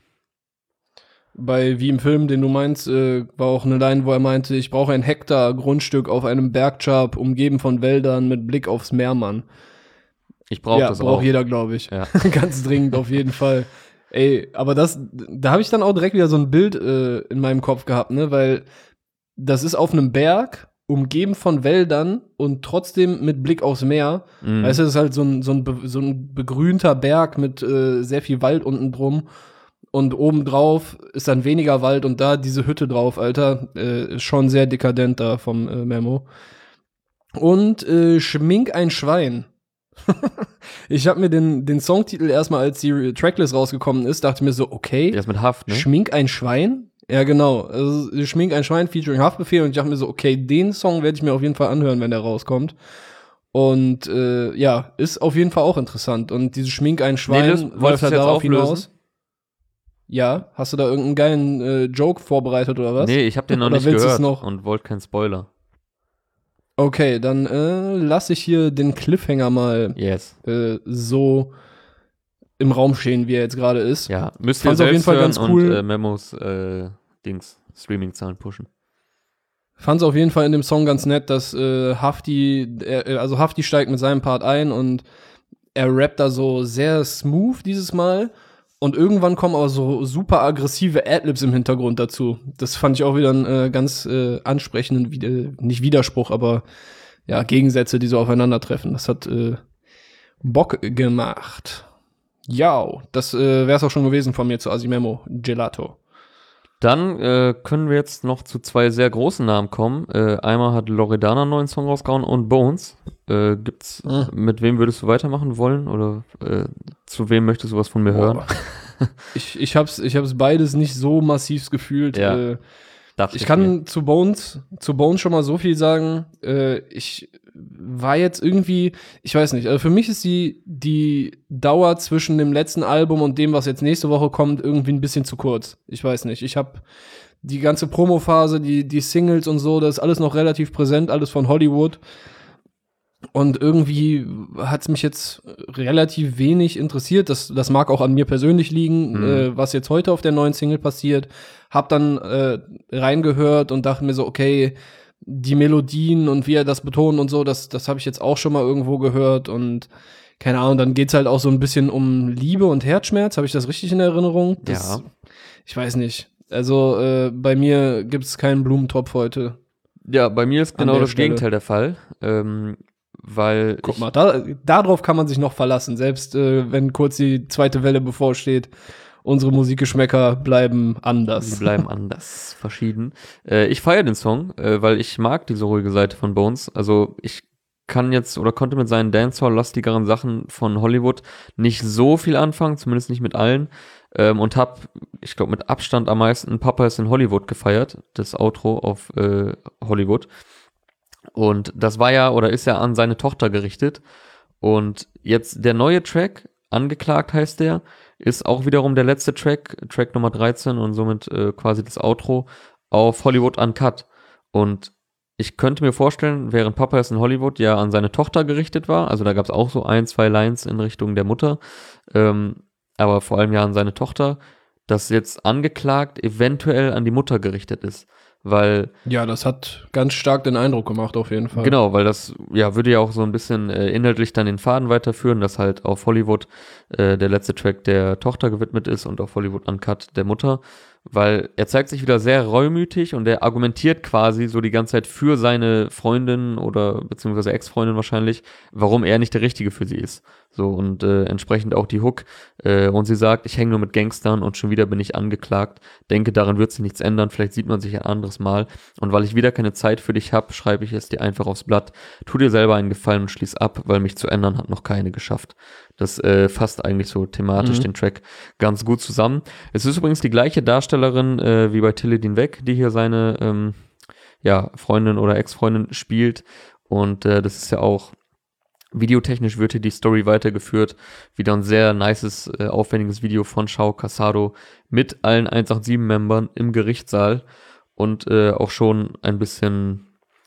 bei Wie im Film, den du meinst, äh, war auch eine Line, wo er meinte, ich brauche ein Hektar Grundstück auf einem Bergchap, umgeben von Wäldern mit Blick aufs Meer, Mann. Ich brauche Ja, das braucht auch. jeder, glaube ich. Ja. Ganz dringend, auf jeden Fall. Ey, aber das, da habe ich dann auch direkt wieder so ein Bild äh, in meinem Kopf gehabt, ne, weil das ist auf einem Berg, umgeben von Wäldern und trotzdem mit Blick aufs Meer. Mhm. Weißt du, das ist halt so ein, so ein, be, so ein begrünter Berg mit äh, sehr viel Wald unten drum. Und obendrauf ist dann weniger Wald und da diese Hütte drauf, Alter. Äh, ist schon sehr dekadent da vom äh, Memo. Und äh, Schmink ein Schwein. Ich habe mir den, den Songtitel erstmal, als die Tracklist rausgekommen ist, dachte mir so, okay, Der ist mit Haft, ne? Schmink ein Schwein? Ja, genau. Also, Schmink ein Schwein featuring Haftbefehl und ich dachte mir so, okay, den Song werde ich mir auf jeden Fall anhören, wenn der rauskommt. Und äh, ja, ist auf jeden Fall auch interessant. Und dieses Schmink ein Schwein Nee, das- wolltest läuft du halt jetzt darauf auflösen? hinaus. Ja, hast du da irgendeinen geilen äh, Joke vorbereitet oder was? Nee, ich habe den noch Oder nicht willst du's gehört noch? und wollte keinen Spoiler. Okay, dann äh, lasse ich hier den Cliffhanger mal Yes. äh, so im Raum stehen, wie er jetzt gerade ist. Ja, müsst ihr Fand's auf jeden selbst Fall hören ganz cool. und äh, Memos äh, Dings, Streaming-Zahlen pushen. Fand's auf jeden Fall in dem Song ganz nett, dass äh, Hafti, äh, also Hafti steigt mit seinem Part ein und er rappt da so sehr smooth dieses Mal und irgendwann kommen aber so super aggressive Adlibs im Hintergrund dazu. Das fand ich auch wieder einen äh, ganz äh, ansprechenden, Wied- nicht Widerspruch, aber ja, Gegensätze, die so aufeinandertreffen. Das hat äh, Bock gemacht. Ja, das äh, wär's auch schon gewesen von mir zu Asimemo Gelato. Dann äh, können wir jetzt noch zu zwei sehr großen Namen kommen. Äh, einmal hat Loredana einen neuen Song rausgehauen und Bones. Äh, gibt's, Mhm. mit wem würdest du weitermachen wollen? Oder äh, zu wem möchtest du was von mir hören? Boah. Ich, ich hab's, ich hab's beides nicht so massiv gefühlt. Ja. Äh, Dachte ich mir. kann zu Bones, zu Bones schon mal so viel sagen. Äh, ich war jetzt irgendwie, ich weiß nicht, also für mich ist die, die Dauer zwischen dem letzten Album und dem, was jetzt nächste Woche kommt, irgendwie ein bisschen zu kurz. Ich weiß nicht. Ich habe die ganze Promophase, die, die Singles und so, das ist alles noch relativ präsent, alles von Hollywood. Und irgendwie hat's mich jetzt relativ wenig interessiert. Das, das mag auch an mir persönlich liegen, Mhm. äh, was jetzt heute auf der neuen Single passiert. Hab dann äh, reingehört und dachte mir so, okay, die Melodien und wie er das betont und so, das, das habe ich jetzt auch schon mal irgendwo gehört. Und keine Ahnung, dann geht's halt auch so ein bisschen um Liebe und Herzschmerz. Habe ich das richtig in Erinnerung? Das, Ja. Ich weiß nicht. Also äh, bei mir gibt's keinen Blumentopf heute. Ja, bei mir ist An genau der das Stelle. Gegenteil der Fall. Ähm, weil Guck ich, mal, da, darauf kann man sich noch verlassen, selbst äh, wenn kurz die zweite Welle bevorsteht. Unsere Musikgeschmäcker bleiben anders. die bleiben anders, verschieden. Äh, ich feiere den Song, äh, weil ich mag diese ruhige Seite von Bones. Also ich kann jetzt oder konnte mit seinen Dancehall-lastigeren Sachen von Hollywood nicht so viel anfangen, zumindest nicht mit allen. Ähm, und hab, ich glaube, mit Abstand am meisten Papa ist in Hollywood gefeiert, das Outro auf äh, Hollywood. Und das war ja oder ist ja an seine Tochter gerichtet. Und jetzt der neue Track, Angeklagt heißt der, ist auch wiederum der letzte Track, Track Nummer dreizehn und somit äh, quasi das Outro auf Hollywood Uncut. Und ich könnte mir vorstellen, während Papa ist in Hollywood ja an seine Tochter gerichtet war, also da gab es auch so ein, zwei Lines in Richtung der Mutter, ähm, aber vor allem ja an seine Tochter, dass jetzt Angeklagt eventuell an die Mutter gerichtet ist. Weil Ja, das hat ganz stark den Eindruck gemacht, auf jeden Fall. Genau, weil das ja würde ja auch so ein bisschen äh, inhaltlich dann den Faden weiterführen, dass halt auf Hollywood äh, der letzte Track der Tochter gewidmet ist und auf Hollywood Uncut der Mutter, weil er zeigt sich wieder sehr reumütig und er argumentiert quasi so die ganze Zeit für seine Freundin oder beziehungsweise Ex-Freundin wahrscheinlich, warum er nicht der Richtige für sie ist. So und äh, entsprechend auch die Hook äh, und sie sagt, ich hänge nur mit Gangstern und schon wieder bin ich angeklagt, denke, daran wird sich nichts ändern, vielleicht sieht man sich ein anderes Mal und weil ich wieder keine Zeit für dich habe, schreibe ich es dir einfach aufs Blatt, tu dir selber einen Gefallen und schließ ab, weil mich zu ändern hat noch keine geschafft. Das äh, fasst eigentlich so thematisch Mhm. den Track ganz gut zusammen. Es ist übrigens die gleiche Darstellerin äh, wie bei Tilledin Weg, die hier seine ähm, ja, Freundin oder Ex-Freundin spielt und äh, das ist ja auch videotechnisch wird hier die Story weitergeführt. Wieder ein sehr nices, äh, aufwendiges Video von Shao Casado mit allen hundertsiebenundachtzig-Membern im Gerichtssaal und äh, auch schon ein bisschen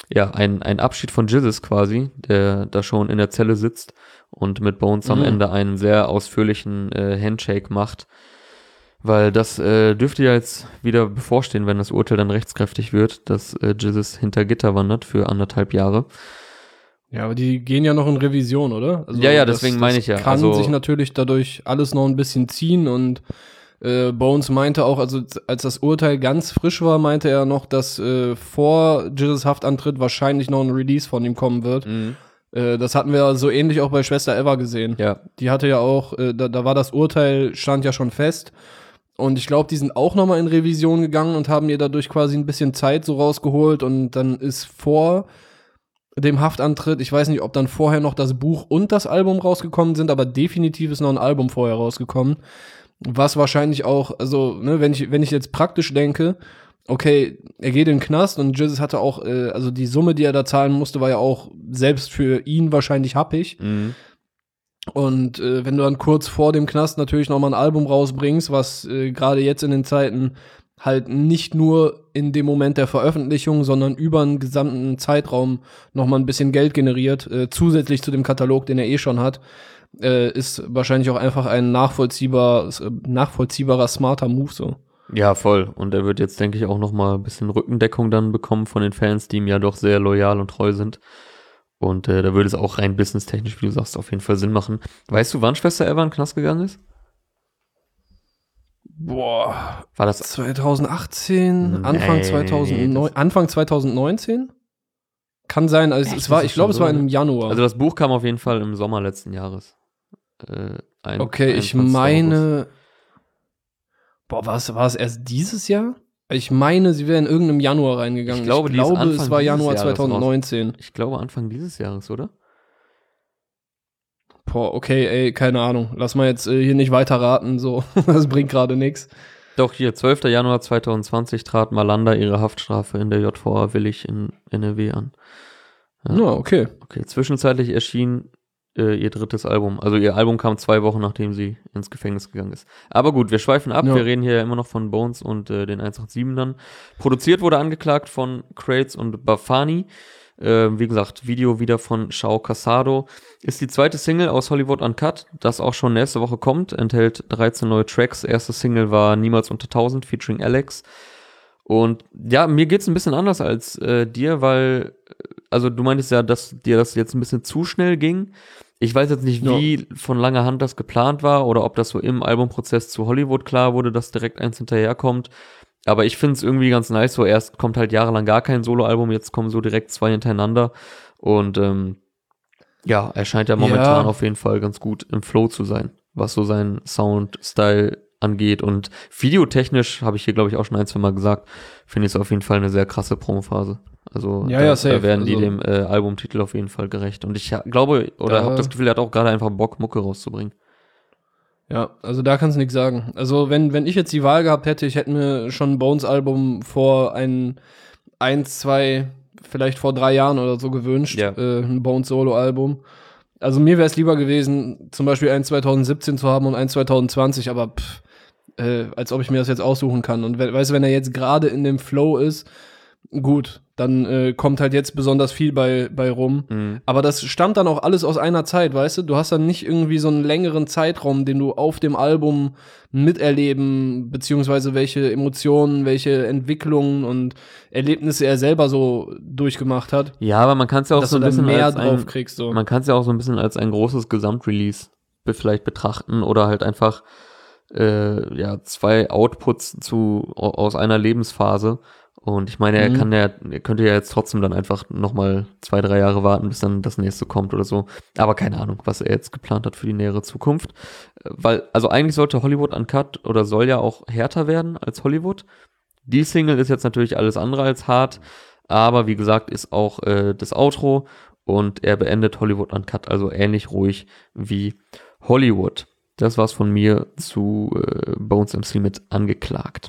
ja, ein, ein Abschied von Jizzes quasi, der da schon in der Zelle sitzt und mit Bones am Mhm. Ende einen sehr ausführlichen äh, Handshake macht. Weil das äh, dürfte ja jetzt wieder bevorstehen, wenn das Urteil dann rechtskräftig wird, dass äh, Jizzes hinter Gitter wandert für anderthalb Jahre. Ja, aber die gehen ja noch in Revision, oder? Also Ja, ja, das- deswegen das meine ich ja. Kann Also- sich natürlich dadurch alles noch ein bisschen ziehen und äh, Bones meinte auch, also als das Urteil ganz frisch war, meinte er noch, dass äh, vor Jizzes Haftantritt wahrscheinlich noch ein Release von ihm kommen wird. Mhm. Äh, das hatten wir so ähnlich auch bei Schwester Eva gesehen. Ja, Die hatte ja auch, äh, da, da war das Urteil, stand ja schon fest. Und ich glaube, die sind auch nochmal in Revision gegangen und haben ihr dadurch quasi ein bisschen Zeit so rausgeholt. Und dann ist vor dem Haftantritt, ich weiß nicht, ob dann vorher noch das Buch und das Album rausgekommen sind, aber definitiv ist noch ein Album vorher rausgekommen. Was wahrscheinlich auch, also, ne, wenn ich, wenn ich jetzt praktisch denke, okay, er geht in den Knast und Jesus hatte auch, äh, also die Summe, die er da zahlen musste, war ja auch selbst für ihn wahrscheinlich happig. mhm. Und äh, wenn du dann kurz vor dem Knast natürlich noch mal ein Album rausbringst, was äh, gerade jetzt in den Zeiten halt nicht nur in dem Moment der Veröffentlichung, sondern über einen gesamten Zeitraum noch mal ein bisschen Geld generiert, äh, zusätzlich zu dem Katalog, den er eh schon hat, äh, ist wahrscheinlich auch einfach ein nachvollziehbar, äh, nachvollziehbarer, smarter Move so. Ja, voll. Und er wird jetzt, denke ich, auch noch mal ein bisschen Rückendeckung dann bekommen von den Fans, die ihm ja doch sehr loyal und treu sind. Und äh, da würde es auch rein businesstechnisch, wie du sagst, auf jeden Fall Sinn machen. Weißt du, wann Schwester Eva in den Knast gegangen ist? Boah, War das zwanzig achtzehn, Anfang Nee, zweitausendneun, das- Anfang zwanzig neunzehn? Kann sein, also Echt? es war, Das ich ist glaube, schon es war so im Januar. Also das Buch kam auf jeden Fall im Sommer letzten Jahres. Äh, ein, Okay, ich einundzwanzigster August. meine. Boah, war es, war es erst dieses Jahr? Ich meine, sie wäre in irgendeinem Januar reingegangen. Ich glaube, die ist Anfang es war dieses Januar Jahres zwanzig neunzehn. Ich glaube Anfang dieses Jahres, oder? Boah, okay, ey, keine Ahnung. Lass mal jetzt äh, hier nicht weiter raten, so. Das bringt gerade nichts. Doch, hier, zwölfter Januar zweitausendzwanzig trat Malanda ihre Haftstrafe in der J V A Willig in N R W an. Ja, okay. Okay, zwischenzeitlich erschien äh, ihr drittes Album. Also ihr Album kam zwei Wochen, nachdem sie ins Gefängnis gegangen ist. Aber gut, wir schweifen ab. Ja. Wir reden hier immer noch von Bones und äh, den hundertsiebenundachtzigern. Produziert wurde angeklagt von Crates und Bafani. Äh, wie gesagt, Video wieder von Shao Casado. Ist die zweite Single aus Hollywood Uncut, das auch schon nächste Woche kommt. Enthält dreizehn neue Tracks. Erste Single war Niemals unter tausend featuring Alex. Und ja, mir geht's ein bisschen anders als äh, dir, weil, also du meintest ja, dass dir das jetzt ein bisschen zu schnell ging. Ich weiß jetzt nicht, wie von langer Hand das geplant war oder ob das so im Albumprozess zu Hollywood klar wurde, dass direkt eins hinterherkommt. Aber ich finde es irgendwie ganz nice, so erst kommt halt jahrelang gar kein Soloalbum, jetzt kommen so direkt zwei hintereinander. Und ähm, ja, er scheint ja momentan Ja. auf jeden Fall ganz gut im Flow zu sein, was so seinen Sound-Style angeht. Und videotechnisch, habe ich hier, glaube ich, auch schon ein, zwei Mal gesagt, finde ich es auf jeden Fall eine sehr krasse Promophase. Also Ja, da, ja, safe. da werden die Also- dem äh, Albumtitel auf jeden Fall gerecht. Und ich ha- glaube, oder Da- habe das Gefühl, er hat auch gerade einfach Bock, Mucke rauszubringen. Ja, also da kannst du nichts sagen. Also wenn, wenn ich jetzt die Wahl gehabt hätte, ich hätte mir schon ein Bones-Album vor ein, eins, zwei, vielleicht vor drei Jahren oder so gewünscht. Ja. Äh, ein Bones-Solo-Album. Also mir wäre es lieber gewesen, zum Beispiel eins zwanzig siebzehn zu haben und eins zwanzig zwanzig, aber pff, äh, als ob ich mir das jetzt aussuchen kann. Und we weißt du, wenn er jetzt gerade in dem Flow ist, gut, dann äh, kommt halt jetzt besonders viel bei, bei rum. Mhm. Aber das stammt dann auch alles aus einer Zeit, weißt du? Du hast dann nicht irgendwie so einen längeren Zeitraum, den du auf dem Album miterleben, beziehungsweise welche Emotionen, welche Entwicklungen und Erlebnisse er selber so durchgemacht hat, Ja, aber man kann es ja auch dass so du ein dann bisschen mehr als ein, drauf kriegst. So. man kann es ja auch so ein bisschen als ein großes Gesamtrelease be- vielleicht betrachten oder halt einfach äh, ja zwei Outputs zu au- aus einer Lebensphase. Und ich meine, er Mhm. kann ja, er könnte ja jetzt trotzdem dann einfach nochmal zwei, drei Jahre warten, bis dann das nächste kommt oder so. Aber keine Ahnung, was er jetzt geplant hat für die nähere Zukunft. Äh, Weil, also eigentlich sollte Hollywood Uncut oder soll ja auch härter werden als Hollywood. Die Single ist jetzt natürlich alles andere als hart, aber wie gesagt, ist auch äh, das Outro und er beendet Hollywood Uncut, also ähnlich ruhig wie Hollywood. Das war's von mir zu äh, Bones M C mit angeklagt.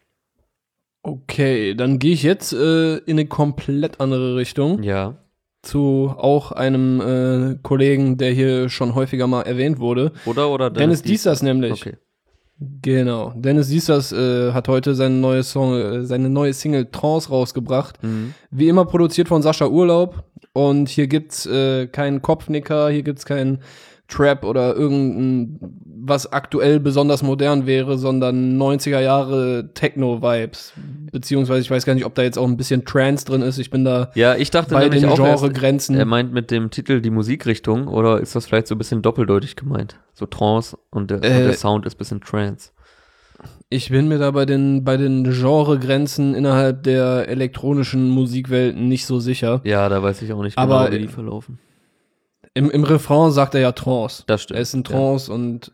Okay, dann gehe ich jetzt äh, in eine komplett andere Richtung. Ja. Zu auch einem äh, Kollegen, der hier schon häufiger mal erwähnt wurde. Oder oder Dennis Diesers nämlich. Okay. Genau. Dennis Diesers äh, hat heute seine neue Song, äh, seine neue Single Trance rausgebracht. Mhm. Wie immer produziert von Sascha Urlaub. Und hier gibt's äh, keinen Kopfnicker, hier gibt's keinen Trap oder irgendein, was aktuell besonders modern wäre, sondern neunziger Jahre Techno-Vibes. Beziehungsweise ich weiß gar nicht, ob da jetzt auch ein bisschen Trance drin ist. Ich bin da Ja, ich dachte bei nämlich den auch erst, Genregrenzen. er meint mit dem Titel die Musikrichtung, oder ist das vielleicht so ein bisschen doppeldeutig gemeint? So Trance und der, Äh, und der Sound ist ein bisschen Trance. Ich bin mir da bei den, bei den Genregrenzen innerhalb der elektronischen Musikwelten nicht so sicher. Ja, da weiß ich auch nicht genau, Aber, wie die verlaufen. Im, Im Refrain sagt er ja Trance. Das stimmt. Er ist in Trance ja. Und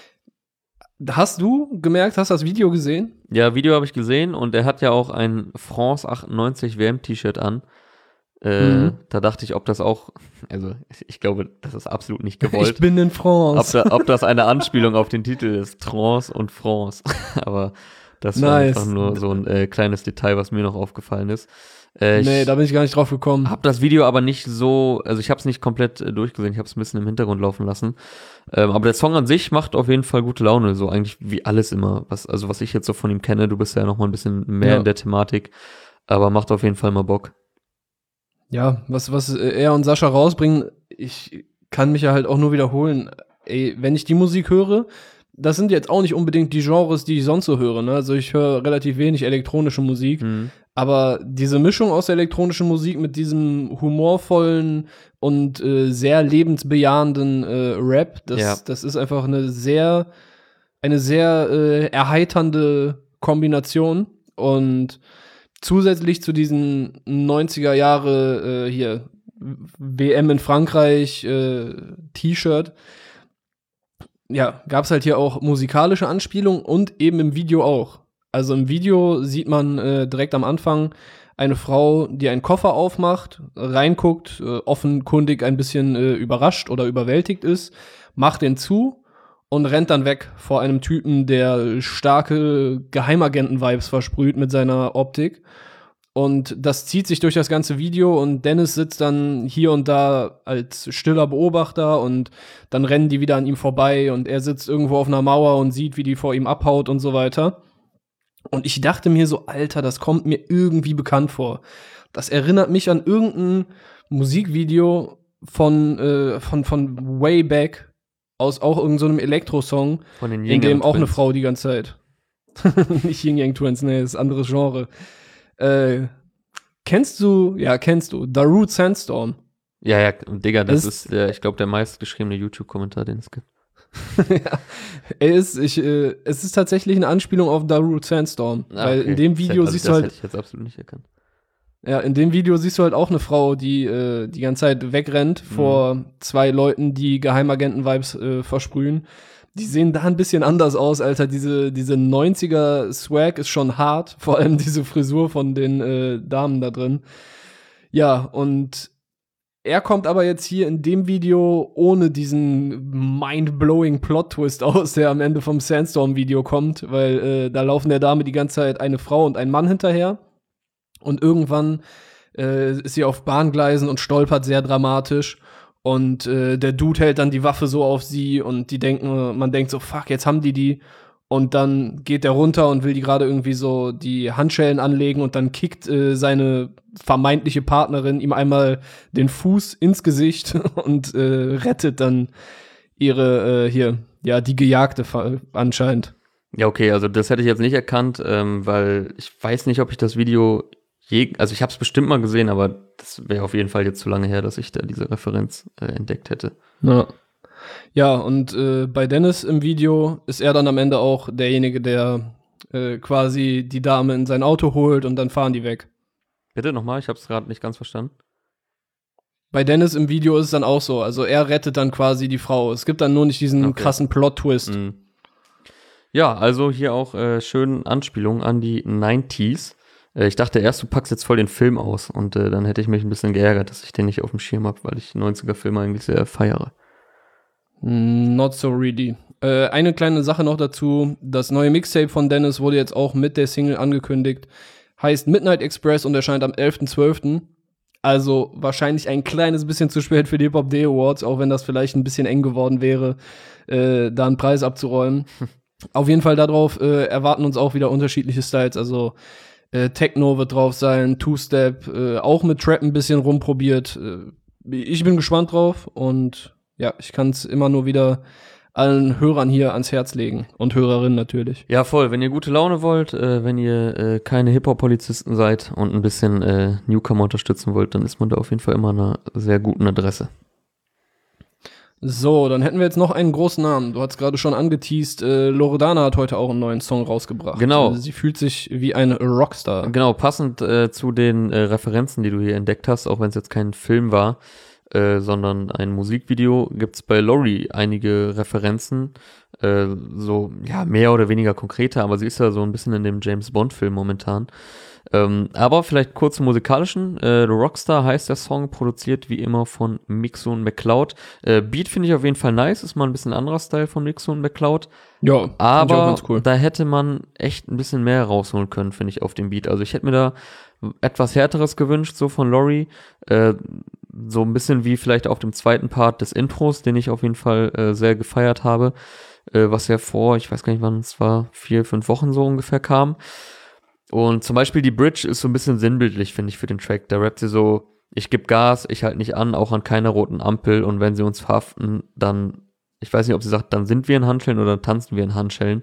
hast du gemerkt, hast du das Video gesehen? Ja, Video habe ich gesehen und er hat ja auch ein France achtundneunzig W M-T-Shirt an. Äh, mhm. Da dachte ich, ob das auch, also ich glaube, das ist absolut nicht gewollt. Ich bin in France. Ob, da, ob das eine Anspielung auf den Titel ist, Trance und France. Aber das war nice. Einfach nur so ein äh, kleines Detail, was mir noch aufgefallen ist. Äh, nee, ich da bin ich gar nicht drauf gekommen. Hab das Video aber nicht so, also ich habe es nicht komplett äh, durchgesehen, ich habe es ein bisschen im Hintergrund laufen lassen. Ähm, aber der Song an sich macht auf jeden Fall gute Laune, so eigentlich wie alles immer. Was, also was ich jetzt so von ihm kenne, du bist ja noch mal ein bisschen mehr ja. in der Thematik, aber macht auf jeden Fall mal Bock. Ja, was, was er und Sascha rausbringen, ich kann mich ja halt auch nur wiederholen. Ey, wenn ich die Musik höre, das sind jetzt auch nicht unbedingt die Genres, die ich sonst so höre, ne? Also ich höre relativ wenig elektronische Musik, Mhm. aber diese Mischung aus der elektronischen Musik mit diesem humorvollen und äh, sehr lebensbejahenden äh, Rap, das, Ja. das ist einfach eine sehr, eine sehr äh, erheiternde Kombination. Und zusätzlich zu diesen neunziger Jahre äh, hier W M in Frankreich äh, T-Shirt, ja, gab's halt hier auch musikalische Anspielungen und eben im Video auch. Also im Video sieht man äh, direkt am Anfang eine Frau, die einen Koffer aufmacht, reinguckt, äh, offenkundig ein bisschen äh, überrascht oder überwältigt ist, macht den zu und rennt dann weg vor einem Typen, der starke Geheimagenten-Vibes versprüht mit seiner Optik. Und das zieht sich durch das ganze Video und Dennis sitzt dann hier und da als stiller Beobachter und dann rennen die wieder an ihm vorbei und er sitzt irgendwo auf einer Mauer und sieht, wie die vor ihm abhaut und so weiter. Und ich dachte mir so, Alter, das kommt mir irgendwie bekannt vor. Das erinnert mich an irgendein Musikvideo von, äh, von, von way back aus auch irgendeinem so Elektro-Song, Von den in dem auch eine Twins. Frau die ganze Zeit. Nicht Yin Yang Twins, nee, das ist ein anderes Genre. Äh, kennst du, ja, kennst du, Darude Sandstorm? Ja, ja, Digga, das Ist- ist, der, ich glaube, der meistgeschriebene YouTube-Kommentar, den es gibt. Ja, er ist, ich, äh, es ist tatsächlich eine Anspielung auf Darude Sandstorm, Ah, weil okay. in dem Video also siehst das du halt, hätte ich jetzt absolut nicht erkannt. ja, in dem Video siehst du halt auch eine Frau, die äh, die ganze Zeit wegrennt Mhm. vor zwei Leuten, die Geheimagenten-Vibes äh, versprühen. Die sehen da ein bisschen anders aus, Alter. Diese, diese neunziger-Swag ist schon hart, vor allem diese Frisur von den äh, Damen da drin. Ja, und er kommt aber jetzt hier in dem Video ohne diesen mind-blowing Plot-Twist aus, der am Ende vom Sandstorm-Video kommt, weil äh, da laufen der Dame die ganze Zeit eine Frau und ein Mann hinterher. Und irgendwann äh, ist sie auf Bahngleisen und stolpert sehr dramatisch. Und äh, der Dude hält dann die Waffe so auf sie und die denken, man denkt so, fuck, jetzt haben die die. Und dann geht der runter und will die gerade irgendwie so die Handschellen anlegen und dann kickt äh, seine vermeintliche Partnerin ihm einmal den Fuß ins Gesicht und äh, rettet dann ihre, äh, hier, ja, die Gejagte fa- anscheinend. Ja, okay, also das hätte ich jetzt nicht erkannt, ähm, weil ich weiß nicht, ob ich das Video je, also ich habe es bestimmt mal gesehen, aber das wäre auf jeden Fall jetzt zu lange her, dass ich da diese Referenz äh, entdeckt hätte. Ja. Ja, und äh, bei Dennis im Video ist er dann am Ende auch derjenige, der äh, quasi die Dame in sein Auto holt und dann fahren die weg. Bitte nochmal, ich habe es gerade nicht ganz verstanden. Bei Dennis im Video ist es dann auch so, also er rettet dann quasi die Frau. Es gibt dann nur nicht diesen Okay. krassen Plot-Twist. Mhm. Ja, also hier auch äh, schön Anspielungen an die neunziger. Äh, ich dachte erst, du packst jetzt voll den Film aus und äh, dann hätte ich mich ein bisschen geärgert, dass ich den nicht auf dem Schirm habe, weil ich neunziger-Filme eigentlich sehr feiere. Not so really. Äh, eine kleine Sache noch dazu. Das neue Mixtape von Dennis wurde jetzt auch mit der Single angekündigt. Heißt Midnight Express und erscheint am elften zwölften Also wahrscheinlich ein kleines bisschen zu spät für die Hip-Hop Day Awards, auch wenn das vielleicht ein bisschen eng geworden wäre, äh, da einen Preis abzuräumen. Auf jeden Fall darauf äh, erwarten uns auch wieder unterschiedliche Styles, also äh, Techno wird drauf sein, Two-Step, äh, auch mit Trap ein bisschen rumprobiert. Äh, ich bin gespannt drauf und ja, ich kann es immer nur wieder allen Hörern hier ans Herz legen und Hörerinnen natürlich. Ja, voll. Wenn ihr gute Laune wollt, äh, wenn ihr äh, keine Hip-Hop-Polizisten seid und ein bisschen äh, Newcomer unterstützen wollt, dann ist man da auf jeden Fall immer an einer sehr guten Adresse. So, dann hätten wir jetzt noch einen großen Namen. Du hast gerade schon angeteased, äh, Loredana hat heute auch einen neuen Song rausgebracht. Genau. Sie fühlt sich wie ein Rockstar. Genau, passend äh, zu den äh, Referenzen, die du hier entdeckt hast, auch wenn es jetzt kein Film war, äh, sondern ein Musikvideo, gibt's bei Lori einige Referenzen, äh, so ja mehr oder weniger konkreter, aber sie ist ja so ein bisschen in dem James-Bond-Film momentan. Ähm, aber vielleicht kurz zum Musikalischen. Äh, The Rockstar heißt der Song, produziert wie immer von Mixo und McCloud. Äh, Beat finde ich auf jeden Fall nice, ist mal ein bisschen anderer Style von Mixo und McCloud. Ja, aber cool. Da hätte man echt ein bisschen mehr rausholen können, finde ich, auf dem Beat. Also ich hätte mir da etwas Härteres gewünscht, so von Lori. Äh, so ein bisschen wie vielleicht auf dem zweiten Part des Intros, den ich auf jeden Fall äh, sehr gefeiert habe. Äh, was ja vor, ich weiß gar nicht wann es war, vier, fünf Wochen so ungefähr kam. Und zum Beispiel die Bridge ist so ein bisschen sinnbildlich, finde ich, für den Track. Da rappt sie so, ich gebe Gas, ich halte nicht an, auch an keiner roten Ampel. Und wenn sie uns verhaften, dann, ich weiß nicht, ob sie sagt, dann sind wir in Handschellen oder tanzen wir in Handschellen.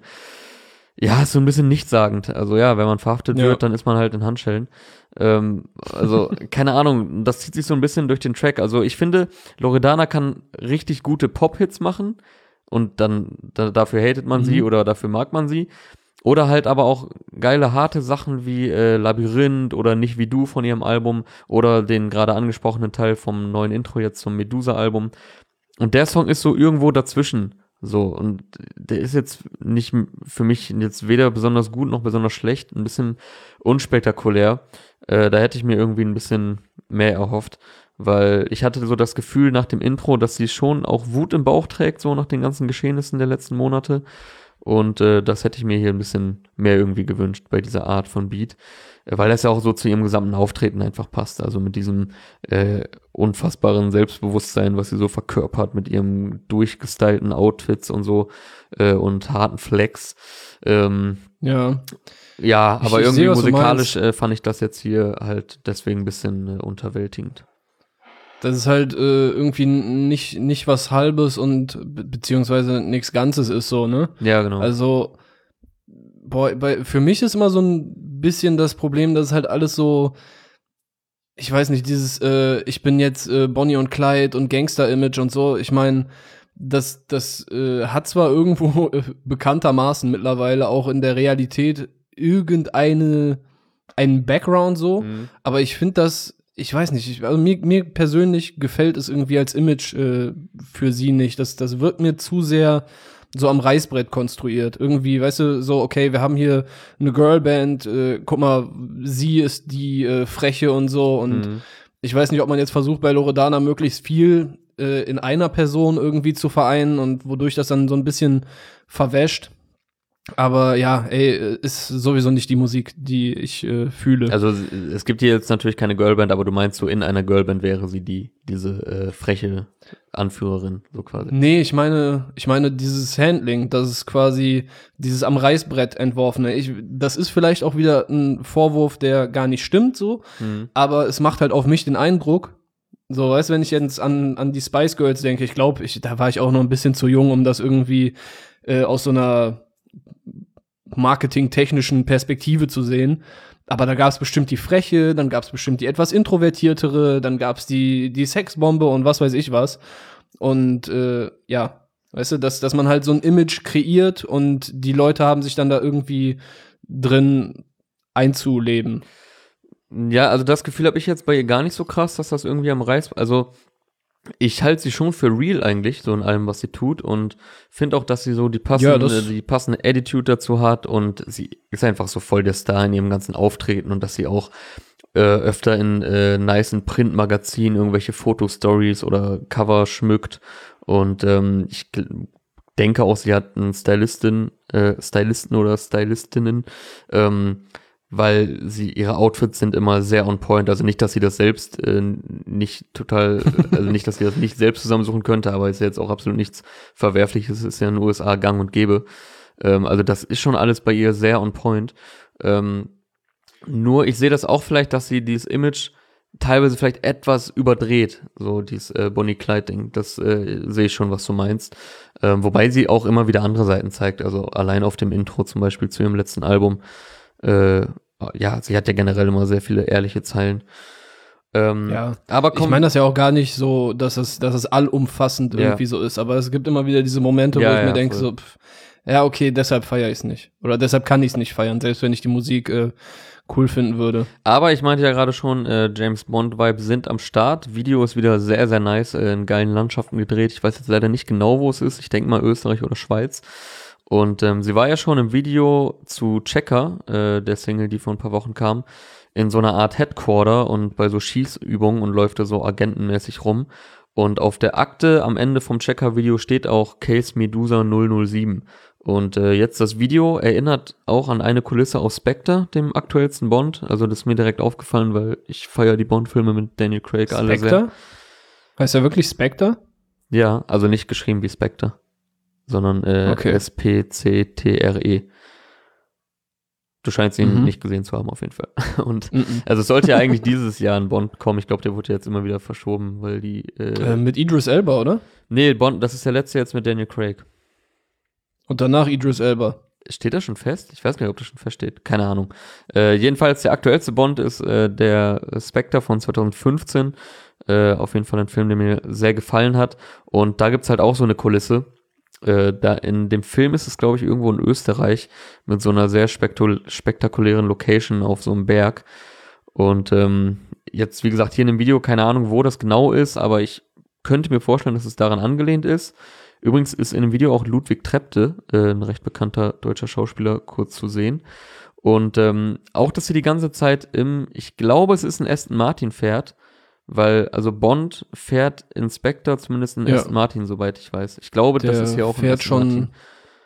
Ja, ist so ein bisschen nichtssagend. Also ja, wenn man verhaftet ja. wird, dann ist man halt in Handschellen. Ähm, also, keine Ahnung, das zieht sich so ein bisschen durch den Track. Also ich finde, Loredana kann richtig gute Pop-Hits machen und dann da, dafür hatet man mhm. sie oder dafür mag man sie. Oder halt aber auch geile, harte Sachen wie äh, Labyrinth oder Nicht wie du von ihrem Album oder den gerade angesprochenen Teil vom neuen Intro jetzt zum Medusa-Album. Und der Song ist so irgendwo dazwischen. So, und der ist jetzt nicht für mich jetzt weder besonders gut noch besonders schlecht, ein bisschen unspektakulär. Äh, da hätte ich mir irgendwie ein bisschen mehr erhofft, weil ich hatte so das Gefühl nach dem Intro, dass sie schon auch Wut im Bauch trägt, so nach den ganzen Geschehnissen der letzten Monate. Und äh, das hätte ich mir hier ein bisschen mehr irgendwie gewünscht bei dieser Art von Beat, äh, weil das ja auch so zu ihrem gesamten Auftreten einfach passt. Also mit diesem äh, unfassbaren Selbstbewusstsein, was sie so verkörpert, mit ihrem durchgestylten Outfits und so äh, und harten Flex. Ähm, ja. Ja, aber ich, ich irgendwie sehe, musikalisch äh, fand ich das jetzt hier halt deswegen ein bisschen äh, unterwältigend. Das ist halt äh, irgendwie nicht, nicht was Halbes und be- beziehungsweise nichts Ganzes ist so, ne? Ja, genau. Also, boah, bei, für mich ist immer so ein bisschen das Problem, dass halt alles so, ich weiß nicht, dieses, äh, ich bin jetzt äh, Bonnie und Clyde und Gangster-Image und so, ich meine, das, das äh, hat zwar irgendwo äh, bekanntermaßen mittlerweile auch in der Realität irgendeine, einen Background so, Mhm. aber ich finde das Ich weiß nicht, ich, also mir, mir persönlich gefällt es irgendwie als Image äh, für sie nicht. Das, das wird mir zu sehr so am Reißbrett konstruiert. Irgendwie, weißt du, so, okay, wir haben hier eine Girlband, äh, guck mal, sie ist die äh, Freche und so. Und Mhm. ich weiß nicht, ob man jetzt versucht, bei Loredana möglichst viel äh, in einer Person irgendwie zu vereinen und wodurch das dann so ein bisschen verwäscht. Aber ja, ey, ist sowieso nicht die Musik, die ich äh, fühle. Also es gibt hier jetzt natürlich keine Girlband, aber du meinst so, in einer Girlband wäre sie die, diese äh, freche Anführerin, so quasi. Nee, ich meine, ich meine dieses Handling, das ist quasi dieses am Reißbrett entworfene. Ich, das ist vielleicht auch wieder ein Vorwurf, der gar nicht stimmt so, Mhm. aber es macht halt auf mich den Eindruck, so, weißt du, wenn ich jetzt an, an die Spice Girls denke, ich glaube, ich, da war ich auch noch ein bisschen zu jung, um das irgendwie äh, aus so einer marketingtechnischen Perspektive zu sehen. Aber da gab es bestimmt die Freche, dann gab es bestimmt die etwas introvertiertere, dann gab es die, die Sexbombe und was weiß ich was. Und äh, ja, weißt du, dass, dass man halt so ein Image kreiert und die Leute haben sich dann da irgendwie drin einzuleben. Ja, also das Gefühl habe ich jetzt bei ihr gar nicht so krass, dass das irgendwie am Reiß, also ich halte sie schon für real eigentlich, so in allem, was sie tut, und finde auch, dass sie so die passende, Ja, das- die passende Attitude dazu hat, und sie ist einfach so voll der Star in ihrem ganzen Auftreten, und dass sie auch äh, öfter in äh, nicen Printmagazinen irgendwelche Fotostories oder Cover schmückt, und ähm, ich gl- denke auch, sie hat einen Stylistin, äh, Stylisten oder Stylistinnen, ähm, weil sie, ihre Outfits sind immer sehr on point, also nicht, dass sie das selbst äh, nicht total, also nicht, dass sie das nicht selbst zusammensuchen könnte, aber ist ja jetzt auch absolut nichts Verwerfliches, ist ja in den U S A gang und gäbe. Ähm, also das ist schon alles bei ihr sehr on point. Ähm, nur ich sehe das auch vielleicht, dass sie dieses Image teilweise vielleicht etwas überdreht, so dieses äh, Bonnie Clyde-Ding. Das äh, sehe ich schon, was du meinst. Ähm, wobei sie auch immer wieder andere Seiten zeigt. Also allein auf dem Intro zum Beispiel zu ihrem letzten Album. Äh, ja, sie hat ja generell immer sehr viele ehrliche Zeilen. Ähm, Ja, aber komm, ich meine das ja auch gar nicht so, dass es, dass es allumfassend Ja. irgendwie so ist, aber es gibt immer wieder diese Momente, Ja, wo ich ja, mir denke, voll. so, pff, ja, okay, deshalb feiere ich es nicht. Oder deshalb kann ich es nicht feiern, selbst wenn ich die Musik äh, cool finden würde. Aber ich meinte ja gerade schon, äh, James Bond-Vibes sind am Start. Video ist wieder sehr, sehr nice, äh, in geilen Landschaften gedreht. Ich weiß jetzt leider nicht genau, wo es ist. Ich denke mal Österreich oder Schweiz. Und ähm, sie war ja schon im Video zu Checker, äh, der Single, die vor ein paar Wochen kam, in so einer Art Headquarter und bei so Schießübungen und läuft da so agentenmäßig rum. Und auf der Akte am Ende vom Checker-Video steht auch Case Medusa null null sieben. Und äh, jetzt das Video erinnert auch an eine Kulisse aus Spectre, dem aktuellsten Bond. Also das ist mir direkt aufgefallen, weil ich feiere die Bond-Filme mit Daniel Craig alle sehr. Spectre? Heißt er wirklich Spectre? Ja, also nicht geschrieben wie Spectre, sondern äh, Okay. S P C T R E. Du scheinst ihn Mhm. nicht gesehen zu haben auf jeden Fall. Und Mhm. also es sollte ja eigentlich dieses Jahr ein Bond kommen. Ich glaube, der wurde jetzt immer wieder verschoben, weil die äh, Äh, mit Idris Elba, oder? nee, Bond, das ist der letzte jetzt mit Daniel Craig. Und danach Idris Elba. Steht das schon fest? Ich weiß gar nicht, ob das schon feststeht. Keine Ahnung. Äh, jedenfalls, der aktuellste Bond ist äh, der Spectre von zwanzig fünfzehn. Äh, auf jeden Fall ein Film, der mir sehr gefallen hat. Und da gibt's halt auch so eine Kulisse. Äh, da in dem Film ist es, glaube ich, irgendwo in Österreich mit so einer sehr spektul- spektakulären Location auf so einem Berg. Und ähm, jetzt, wie gesagt, hier in dem Video, keine Ahnung, wo das genau ist, aber ich könnte mir vorstellen, dass es daran angelehnt ist. Übrigens ist in dem Video auch Ludwig Trepte, äh, ein recht bekannter deutscher Schauspieler, kurz zu sehen. Und ähm, auch, dass sie die ganze Zeit im, ich glaube, es ist ein Aston Martin fährt, weil, also Bond fährt in Spectre zumindest in Ja. Aston Martin, soweit ich weiß. Ich glaube, das Der ist ja auch ein fährt Aston schon, Martin.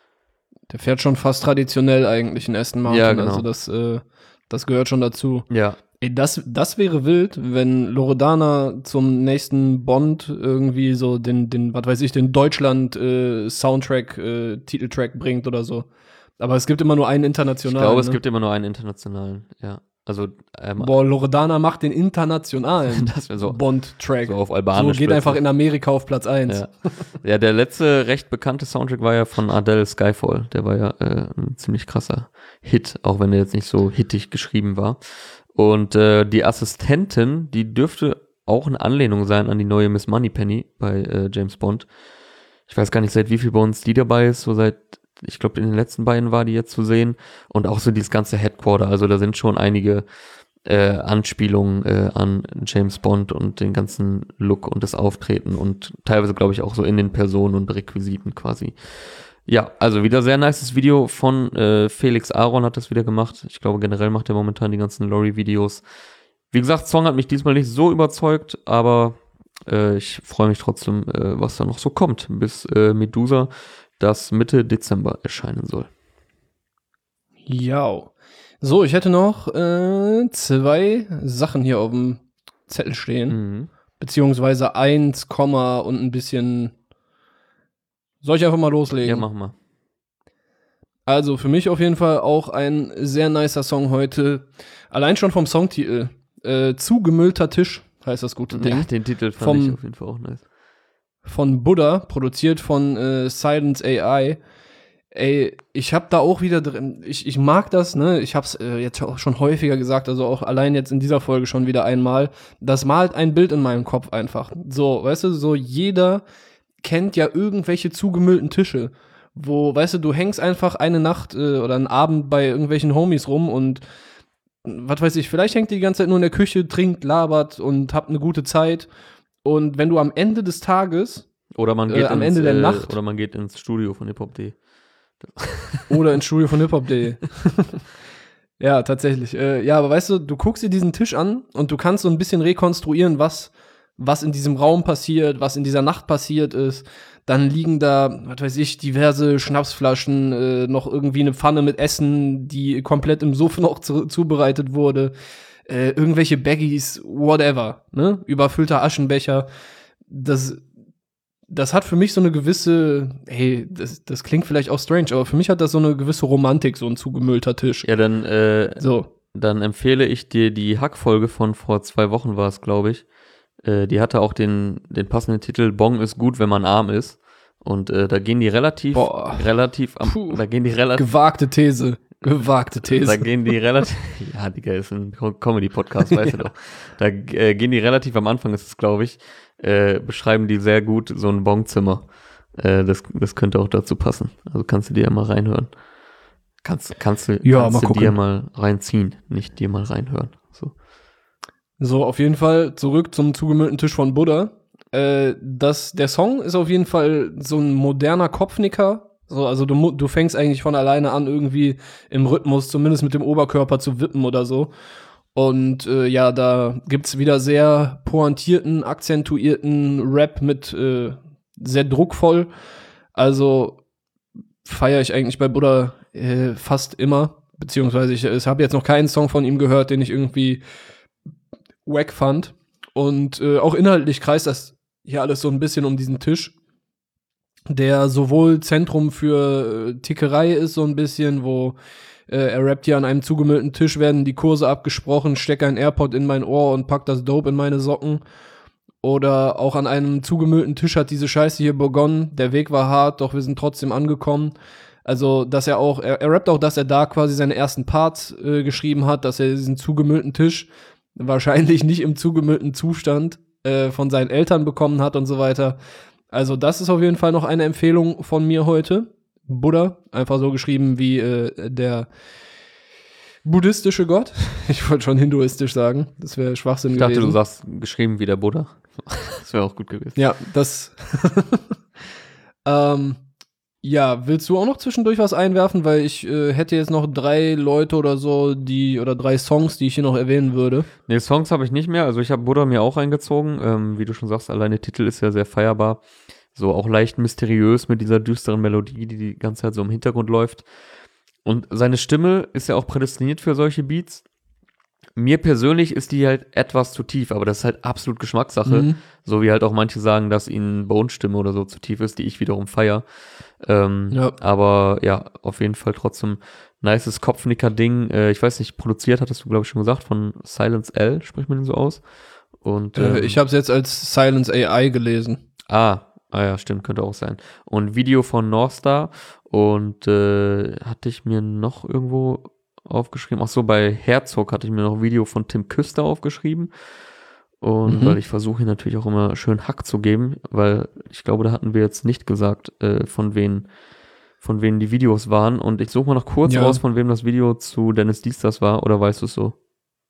der fährt schon fast traditionell eigentlich in Aston Martin. Ja, genau. Also das, äh, das gehört schon dazu. Ja, Ey, das, das wäre wild, wenn Loredana zum nächsten Bond irgendwie so den, den, was weiß ich, den Deutschland-Soundtrack, äh, Titeltrack bringt oder so. Aber es gibt immer nur einen ich internationalen. glaube, ne? es gibt immer nur einen internationalen, ja. Also, ähm, Boah, Loredana macht den internationalen das wäre so, Bond-Track. so auf So Albanisch. geht einfach plötzlich. in Amerika auf Platz eins. Ja. Ja, der letzte recht bekannte Soundtrack war ja von Adele, Skyfall. Der war ja äh, ein ziemlich krasser Hit, auch wenn der jetzt nicht so hittig geschrieben war. Und äh, die Assistentin, die dürfte auch eine Anlehnung sein an die neue Miss Moneypenny bei äh, James Bond. Ich weiß gar nicht, seit wie viel Bonds die dabei ist, so seit, ich glaube, in den letzten beiden war die jetzt zu sehen. Und auch so dieses ganze Headquarter, also da sind schon einige äh, Anspielungen äh, an James Bond und den ganzen Look und das Auftreten und teilweise, glaube ich, auch so in den Personen und Requisiten quasi. Ja, also wieder sehr nices Video von äh, Felix Aaron hat das wieder gemacht. Ich glaube, generell macht er momentan die ganzen Lori-Videos. Wie gesagt, Song hat mich diesmal nicht so überzeugt, aber äh, ich freue mich trotzdem, äh, was da noch so kommt, bis äh, Medusa, das Mitte Dezember erscheinen soll. Ja. So, ich hätte noch äh, zwei Sachen hier auf dem Zettel stehen. Mhm. Beziehungsweise eins, Komma und ein bisschen. Soll ich einfach mal loslegen? Ja, mach mal. Also für mich auf jeden Fall auch ein sehr nicer Song heute. Allein schon vom Songtitel. Äh, Zugemüllter Tisch heißt das gute Ding. Ja, den Titel fand Vom- ich auf jeden Fall auch nice. Von Buddha, produziert von äh, Silence A I. Ey, ich hab da auch wieder drin, ich, ich mag das, ne, ich hab's äh, jetzt auch schon häufiger gesagt, also auch allein jetzt in dieser Folge schon wieder einmal, das malt ein Bild in meinem Kopf einfach. So, weißt du, so jeder kennt ja irgendwelche zugemüllten Tische, wo, weißt du, du hängst einfach eine Nacht äh, oder einen Abend bei irgendwelchen Homies rum und was weiß ich, vielleicht hängt ihr die ganze Zeit nur in der Küche, trinkt, labert und habt eine gute Zeit. Und wenn du am Ende des Tages Oder man Äh, geht am ins, Ende der äh, Nacht. Oder man geht ins Studio von Hip Hop Punkt de. oder ins Studio von hiphop punkt de. Ja, tatsächlich. Äh, ja, aber weißt du, du guckst dir diesen Tisch an und du kannst so ein bisschen rekonstruieren, was, was in diesem Raum passiert, was in dieser Nacht passiert ist. Dann liegen da, was weiß ich, diverse Schnapsflaschen, äh, noch irgendwie eine Pfanne mit Essen, die komplett im Suff noch zu, zubereitet wurde. Äh, irgendwelche Baggies, whatever, ne? Überfüllter Aschenbecher. Das das hat für mich so eine gewisse, hey, das, das klingt vielleicht auch strange, aber für mich hat das so eine gewisse Romantik, so ein zugemüllter Tisch. Ja, dann, äh, So. dann empfehle ich dir die Hack-Folge von vor zwei Wochen war es, glaube ich. Äh, die hatte auch den, den passenden Titel Bong ist gut, wenn man arm ist. Und äh, da gehen die relativ, Boah. relativ, am, Puh. da gehen die relativ, Gewagte These. Gewagte These. da gehen die relativ, ja, Digga, ist ein Comedy-Podcast, weißt du doch. Da äh, gehen die relativ am Anfang, ist es, glaube ich, äh, beschreiben die sehr gut so ein Bongzimmer. Äh, das, das könnte auch dazu passen. Also kannst du dir ja mal reinhören. Kannst, kannst du, Ja, kannst mal du dir gucken. mal reinziehen, nicht dir mal reinhören. So. So, auf jeden Fall zurück zum zugemüllten Tisch von Buddha. Äh, das, der Song ist auf jeden Fall so ein moderner Kopfnicker. So, also du, mu- du fängst eigentlich von alleine an, irgendwie im Rhythmus, zumindest mit dem Oberkörper zu wippen oder so. Und äh, ja, da gibt's wieder sehr pointierten, akzentuierten Rap mit äh, sehr druckvoll. Also feiere ich eigentlich bei Buddha äh, fast immer. Beziehungsweise ich, ich habe jetzt noch keinen Song von ihm gehört, den ich irgendwie wack fand. Und äh, auch inhaltlich kreist das hier alles so ein bisschen um diesen Tisch, der sowohl Zentrum für äh, Tickerei ist, so ein bisschen, wo äh, er rappt hier: an einem zugemüllten Tisch werden die Kurse abgesprochen, stecke ein AirPod in mein Ohr und pack das Dope in meine Socken. Oder auch: an einem zugemüllten Tisch hat diese Scheiße hier begonnen, der Weg war hart, doch wir sind trotzdem angekommen. Also, dass er auch, er, er rappt auch, dass er da quasi seine ersten Parts äh, geschrieben hat, dass er diesen zugemüllten Tisch wahrscheinlich nicht im zugemüllten Zustand äh, von seinen Eltern bekommen hat und so weiter. Also das ist auf jeden Fall noch eine Empfehlung von mir heute. Buddha, einfach so geschrieben wie äh, der buddhistische Gott. Ich wollte schon hinduistisch sagen, das wäre Schwachsinn Ich dachte, gewesen. du sagst geschrieben wie der Buddha. Das wäre auch gut gewesen. Ja, das ähm, ja, willst du auch noch zwischendurch was einwerfen? Weil ich äh, hätte jetzt noch drei Leute oder so, die, oder drei Songs, die ich hier noch erwähnen würde. Nee, Songs habe ich nicht mehr. Also ich habe Buddha mir auch eingezogen. Ähm, wie du schon sagst, allein der Titel ist ja sehr feierbar. So auch leicht mysteriös mit dieser düsteren Melodie, die die ganze Zeit so im Hintergrund läuft. Und seine Stimme ist ja auch prädestiniert für solche Beats. Mir persönlich ist die halt etwas zu tief, aber das ist halt absolut Geschmackssache. Mhm. So wie halt auch manche sagen, dass ihnen Bone-Stimme oder so zu tief ist, die ich wiederum feier. Ähm, Ja. Aber ja, auf jeden Fall trotzdem nices Kopfnicker-Ding. Äh, ich weiß nicht, produziert hattest du, glaube ich, schon gesagt, von Silence L, spricht man den so aus. Und, ähm, Äh, ich habe es jetzt als Silence A I gelesen. Ah, ah ja, stimmt, könnte auch sein. Und Video von Northstar und äh, hatte ich mir noch irgendwo aufgeschrieben. Ach so, bei Herzog hatte ich mir noch Video von Tim Küster aufgeschrieben. Und Mhm. weil ich versuche hier natürlich auch immer schön Hack zu geben, weil ich glaube, da hatten wir jetzt nicht gesagt, äh, von wen von wem die Videos waren. Und ich suche mal noch kurz Ja. raus, von wem das Video zu Dennis Diestas war, oder weißt du es so?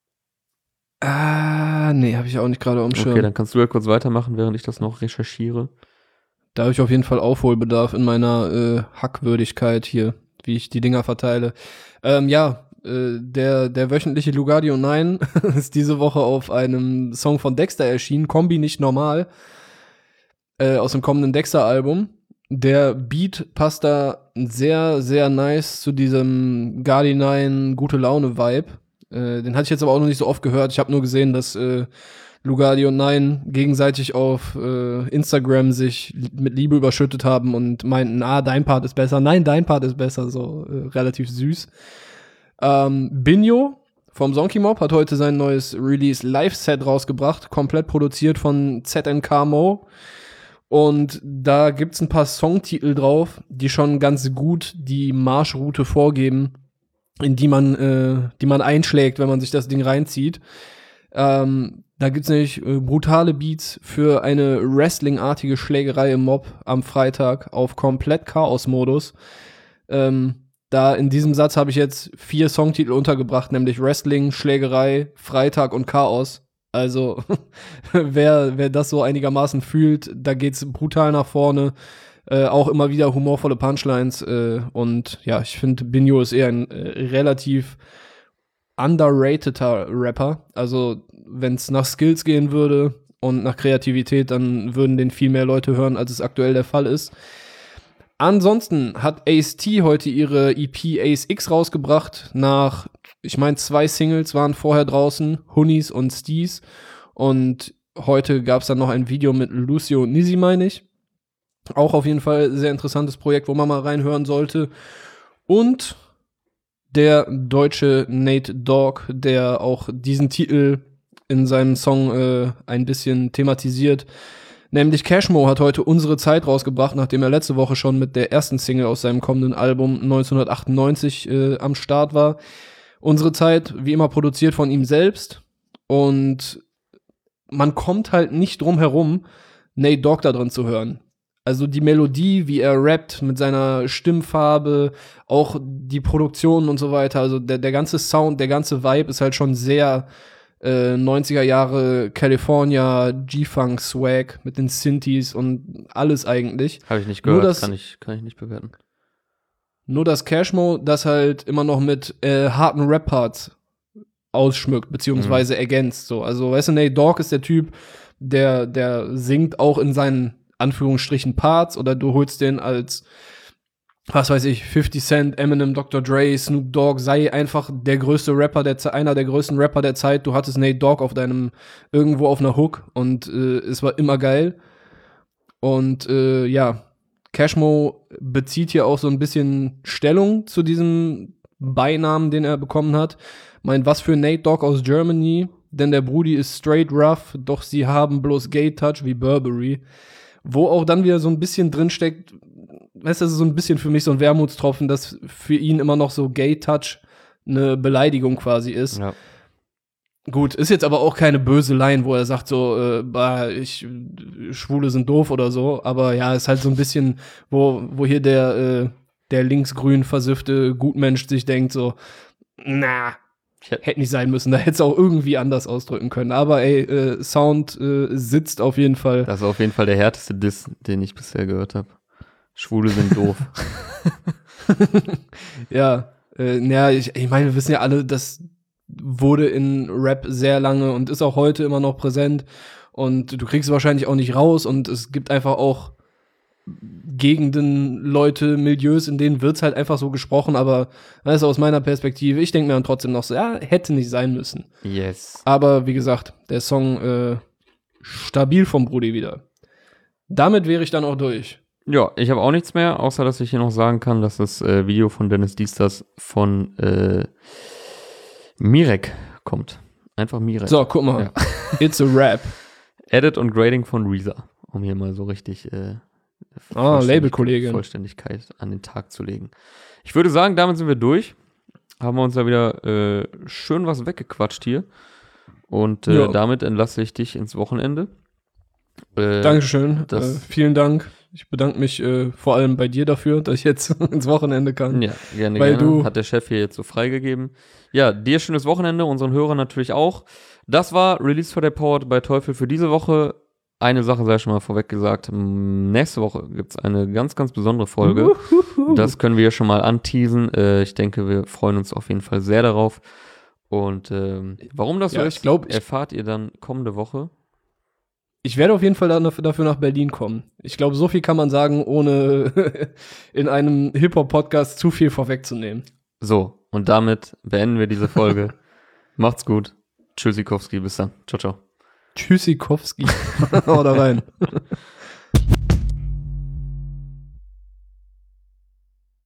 Ah, nee, habe ich auch nicht gerade am Schirm. Okay, dann kannst du ja kurz weitermachen, während ich das noch recherchiere. Da habe ich auf jeden Fall Aufholbedarf in meiner äh, Hackwürdigkeit hier, wie ich die Dinger verteile. Ähm, ja, äh, der, der wöchentliche Lugardio neun ist diese Woche auf einem Song von Dexter erschienen, Kombi nicht normal, äh, aus dem kommenden Dexter-Album. Der Beat passt da sehr, sehr nice zu diesem Gardi neun gute Laune-Vibe. Äh, den hatte ich jetzt aber auch noch nicht so oft gehört. Ich habe nur gesehen, dass äh, Lugardio und Nein gegenseitig auf äh, Instagram sich mit Liebe überschüttet haben und meinten, ah, dein Part ist besser. Nein, dein Part ist besser. So äh, relativ süß. Ähm, Binjo vom Zonky Mob hat heute sein neues Release Live-Set rausgebracht, komplett produziert von Z N K Mo. Und da gibt's ein paar Songtitel drauf, die schon ganz gut die Marschroute vorgeben, in die man, äh, die man einschlägt, wenn man sich das Ding reinzieht. Ähm, da gibt's nämlich äh, brutale Beats für eine Wrestling-artige Schlägerei im Mob am Freitag auf komplett Chaos-Modus. Ähm, da in diesem Satz habe ich jetzt vier Songtitel untergebracht, nämlich Wrestling, Schlägerei, Freitag und Chaos. Also wer, wer das so einigermaßen fühlt, da geht's brutal nach vorne. Äh, auch immer wieder humorvolle Punchlines. Äh, und ja, ich finde, Binjo ist eher ein äh, relativ underrateder Rapper. Also wenn es nach Skills gehen würde und nach Kreativität, dann würden den viel mehr Leute hören, als es aktuell der Fall ist. Ansonsten hat Ace T heute ihre E P Ace X rausgebracht. Nach, ich meine, zwei Singles waren vorher draußen, Honeys und Steez. Und heute gab es dann noch ein Video mit Lucio und Nizzy, meine ich. Auch auf jeden Fall sehr interessantes Projekt, wo man mal reinhören sollte. Und der deutsche Nate Dogg, der auch diesen Titel in seinem Song äh, ein bisschen thematisiert. Nämlich Cashmo hat heute Unsere Zeit rausgebracht, nachdem er letzte Woche schon mit der ersten Single aus seinem kommenden Album neunzehnhundertachtundneunzig äh, am Start war. Unsere Zeit, wie immer produziert von ihm selbst. Und man kommt halt nicht drum herum, Nate Dogg da drin zu hören. Also die Melodie, wie er rappt mit seiner Stimmfarbe, auch die Produktion und so weiter. Also der, der ganze Sound, der ganze Vibe ist halt schon sehr äh, neunziger Jahre California, G-Funk Swag mit den Synthes und alles eigentlich. Habe ich nicht gehört, Nur das, kann ich, kann ich nicht bewerten. Nur dass Cashmo das halt immer noch mit äh, harten Rap-Parts ausschmückt, beziehungsweise mhm. ergänzt. So. Also, weißt du, Nate Dogg ist der Typ, der, der singt auch in seinen Anführungsstrichen Parts, oder du holst den als, was weiß ich, fifty Cent, Eminem, Doktor Dre, Snoop Dogg, sei einfach der größte Rapper der Zeit, einer der größten Rapper der Zeit. Du hattest Nate Dogg auf deinem, irgendwo auf einer Hook und äh, es war immer geil. Und äh, ja, Cashmo bezieht hier auch so ein bisschen Stellung zu diesem Beinamen, den er bekommen hat. Meint, was für Nate Dogg aus Germany, denn der Brudi ist straight rough, doch sie haben bloß Gay-Touch wie Burberry. Wo auch dann wieder so ein bisschen drinsteckt, weißt du, das ist so ein bisschen für mich so ein Wermutstropfen, dass für ihn immer noch so Gay-Touch eine Beleidigung quasi ist. Ja. Gut, ist jetzt aber auch keine böse Line, wo er sagt so, äh, bah, ich, Schwule sind doof oder so, aber ja, ist halt so ein bisschen, wo, wo hier der, äh, der linksgrün versiffte Gutmensch sich denkt so, na, hätte nicht sein müssen, da hätte es auch irgendwie anders ausdrücken können. Aber ey, äh, Sound äh, sitzt auf jeden Fall. Das ist auf jeden Fall der härteste Diss, den ich bisher gehört habe. Schwule sind doof. Ja, äh, ja, ich, ich meine, wir wissen ja alle, das wurde in Rap sehr lange und ist auch heute immer noch präsent. Und du kriegst es wahrscheinlich auch nicht raus. Und es gibt einfach auch Gegenden, Leute, Milieus, in denen wird's halt einfach so gesprochen, aber das ist aus meiner Perspektive, ich denke mir dann trotzdem noch so, ja, hätte nicht sein müssen. Yes. Aber wie gesagt, der Song äh, stabil vom Brudi wieder. Damit wäre ich dann auch durch. Ja, ich habe auch nichts mehr, außer dass ich hier noch sagen kann, dass das äh, Video von Dennis Diestas von äh, Mirek kommt. Einfach Mirek. So, guck mal. Ja. It's a Rap. Edit und Grading von Reezer, um hier mal so richtig äh, Ah, Labelkollegin. Vollständigkeit an den Tag zu legen. Ich würde sagen, damit sind wir durch. Haben wir uns da wieder äh, schön was weggequatscht hier. Und äh, Ja. damit entlasse ich dich ins Wochenende. Äh, Dankeschön. Äh, das- vielen Dank. Ich bedanke mich äh, vor allem bei dir dafür, dass ich jetzt ins Wochenende kann. Ja, gerne, Weil gerne. du- Hat der Chef hier jetzt so freigegeben. Ja, dir schönes Wochenende, unseren Hörern natürlich auch. Das war Release for the Powered bei Teufel für diese Woche. Eine Sache sei schon mal vorweg gesagt. M, Nächste Woche gibt es eine ganz, ganz besondere Folge. Uhuhu. Das können wir ja schon mal anteasen. Äh, ich denke, wir freuen uns auf jeden Fall sehr darauf. Und ähm, warum das so Ja, ist, ich glaub, ich- erfahrt ihr dann kommende Woche. Ich werde auf jeden Fall dann dafür nach Berlin kommen. Ich glaube, so viel kann man sagen, ohne in einem Hip-Hop-Podcast zu viel vorwegzunehmen. So, und damit beenden wir diese Folge. Macht's gut. Tschüssikowski, bis dann. Ciao, ciao. Tschüssikowski. Hau da rein.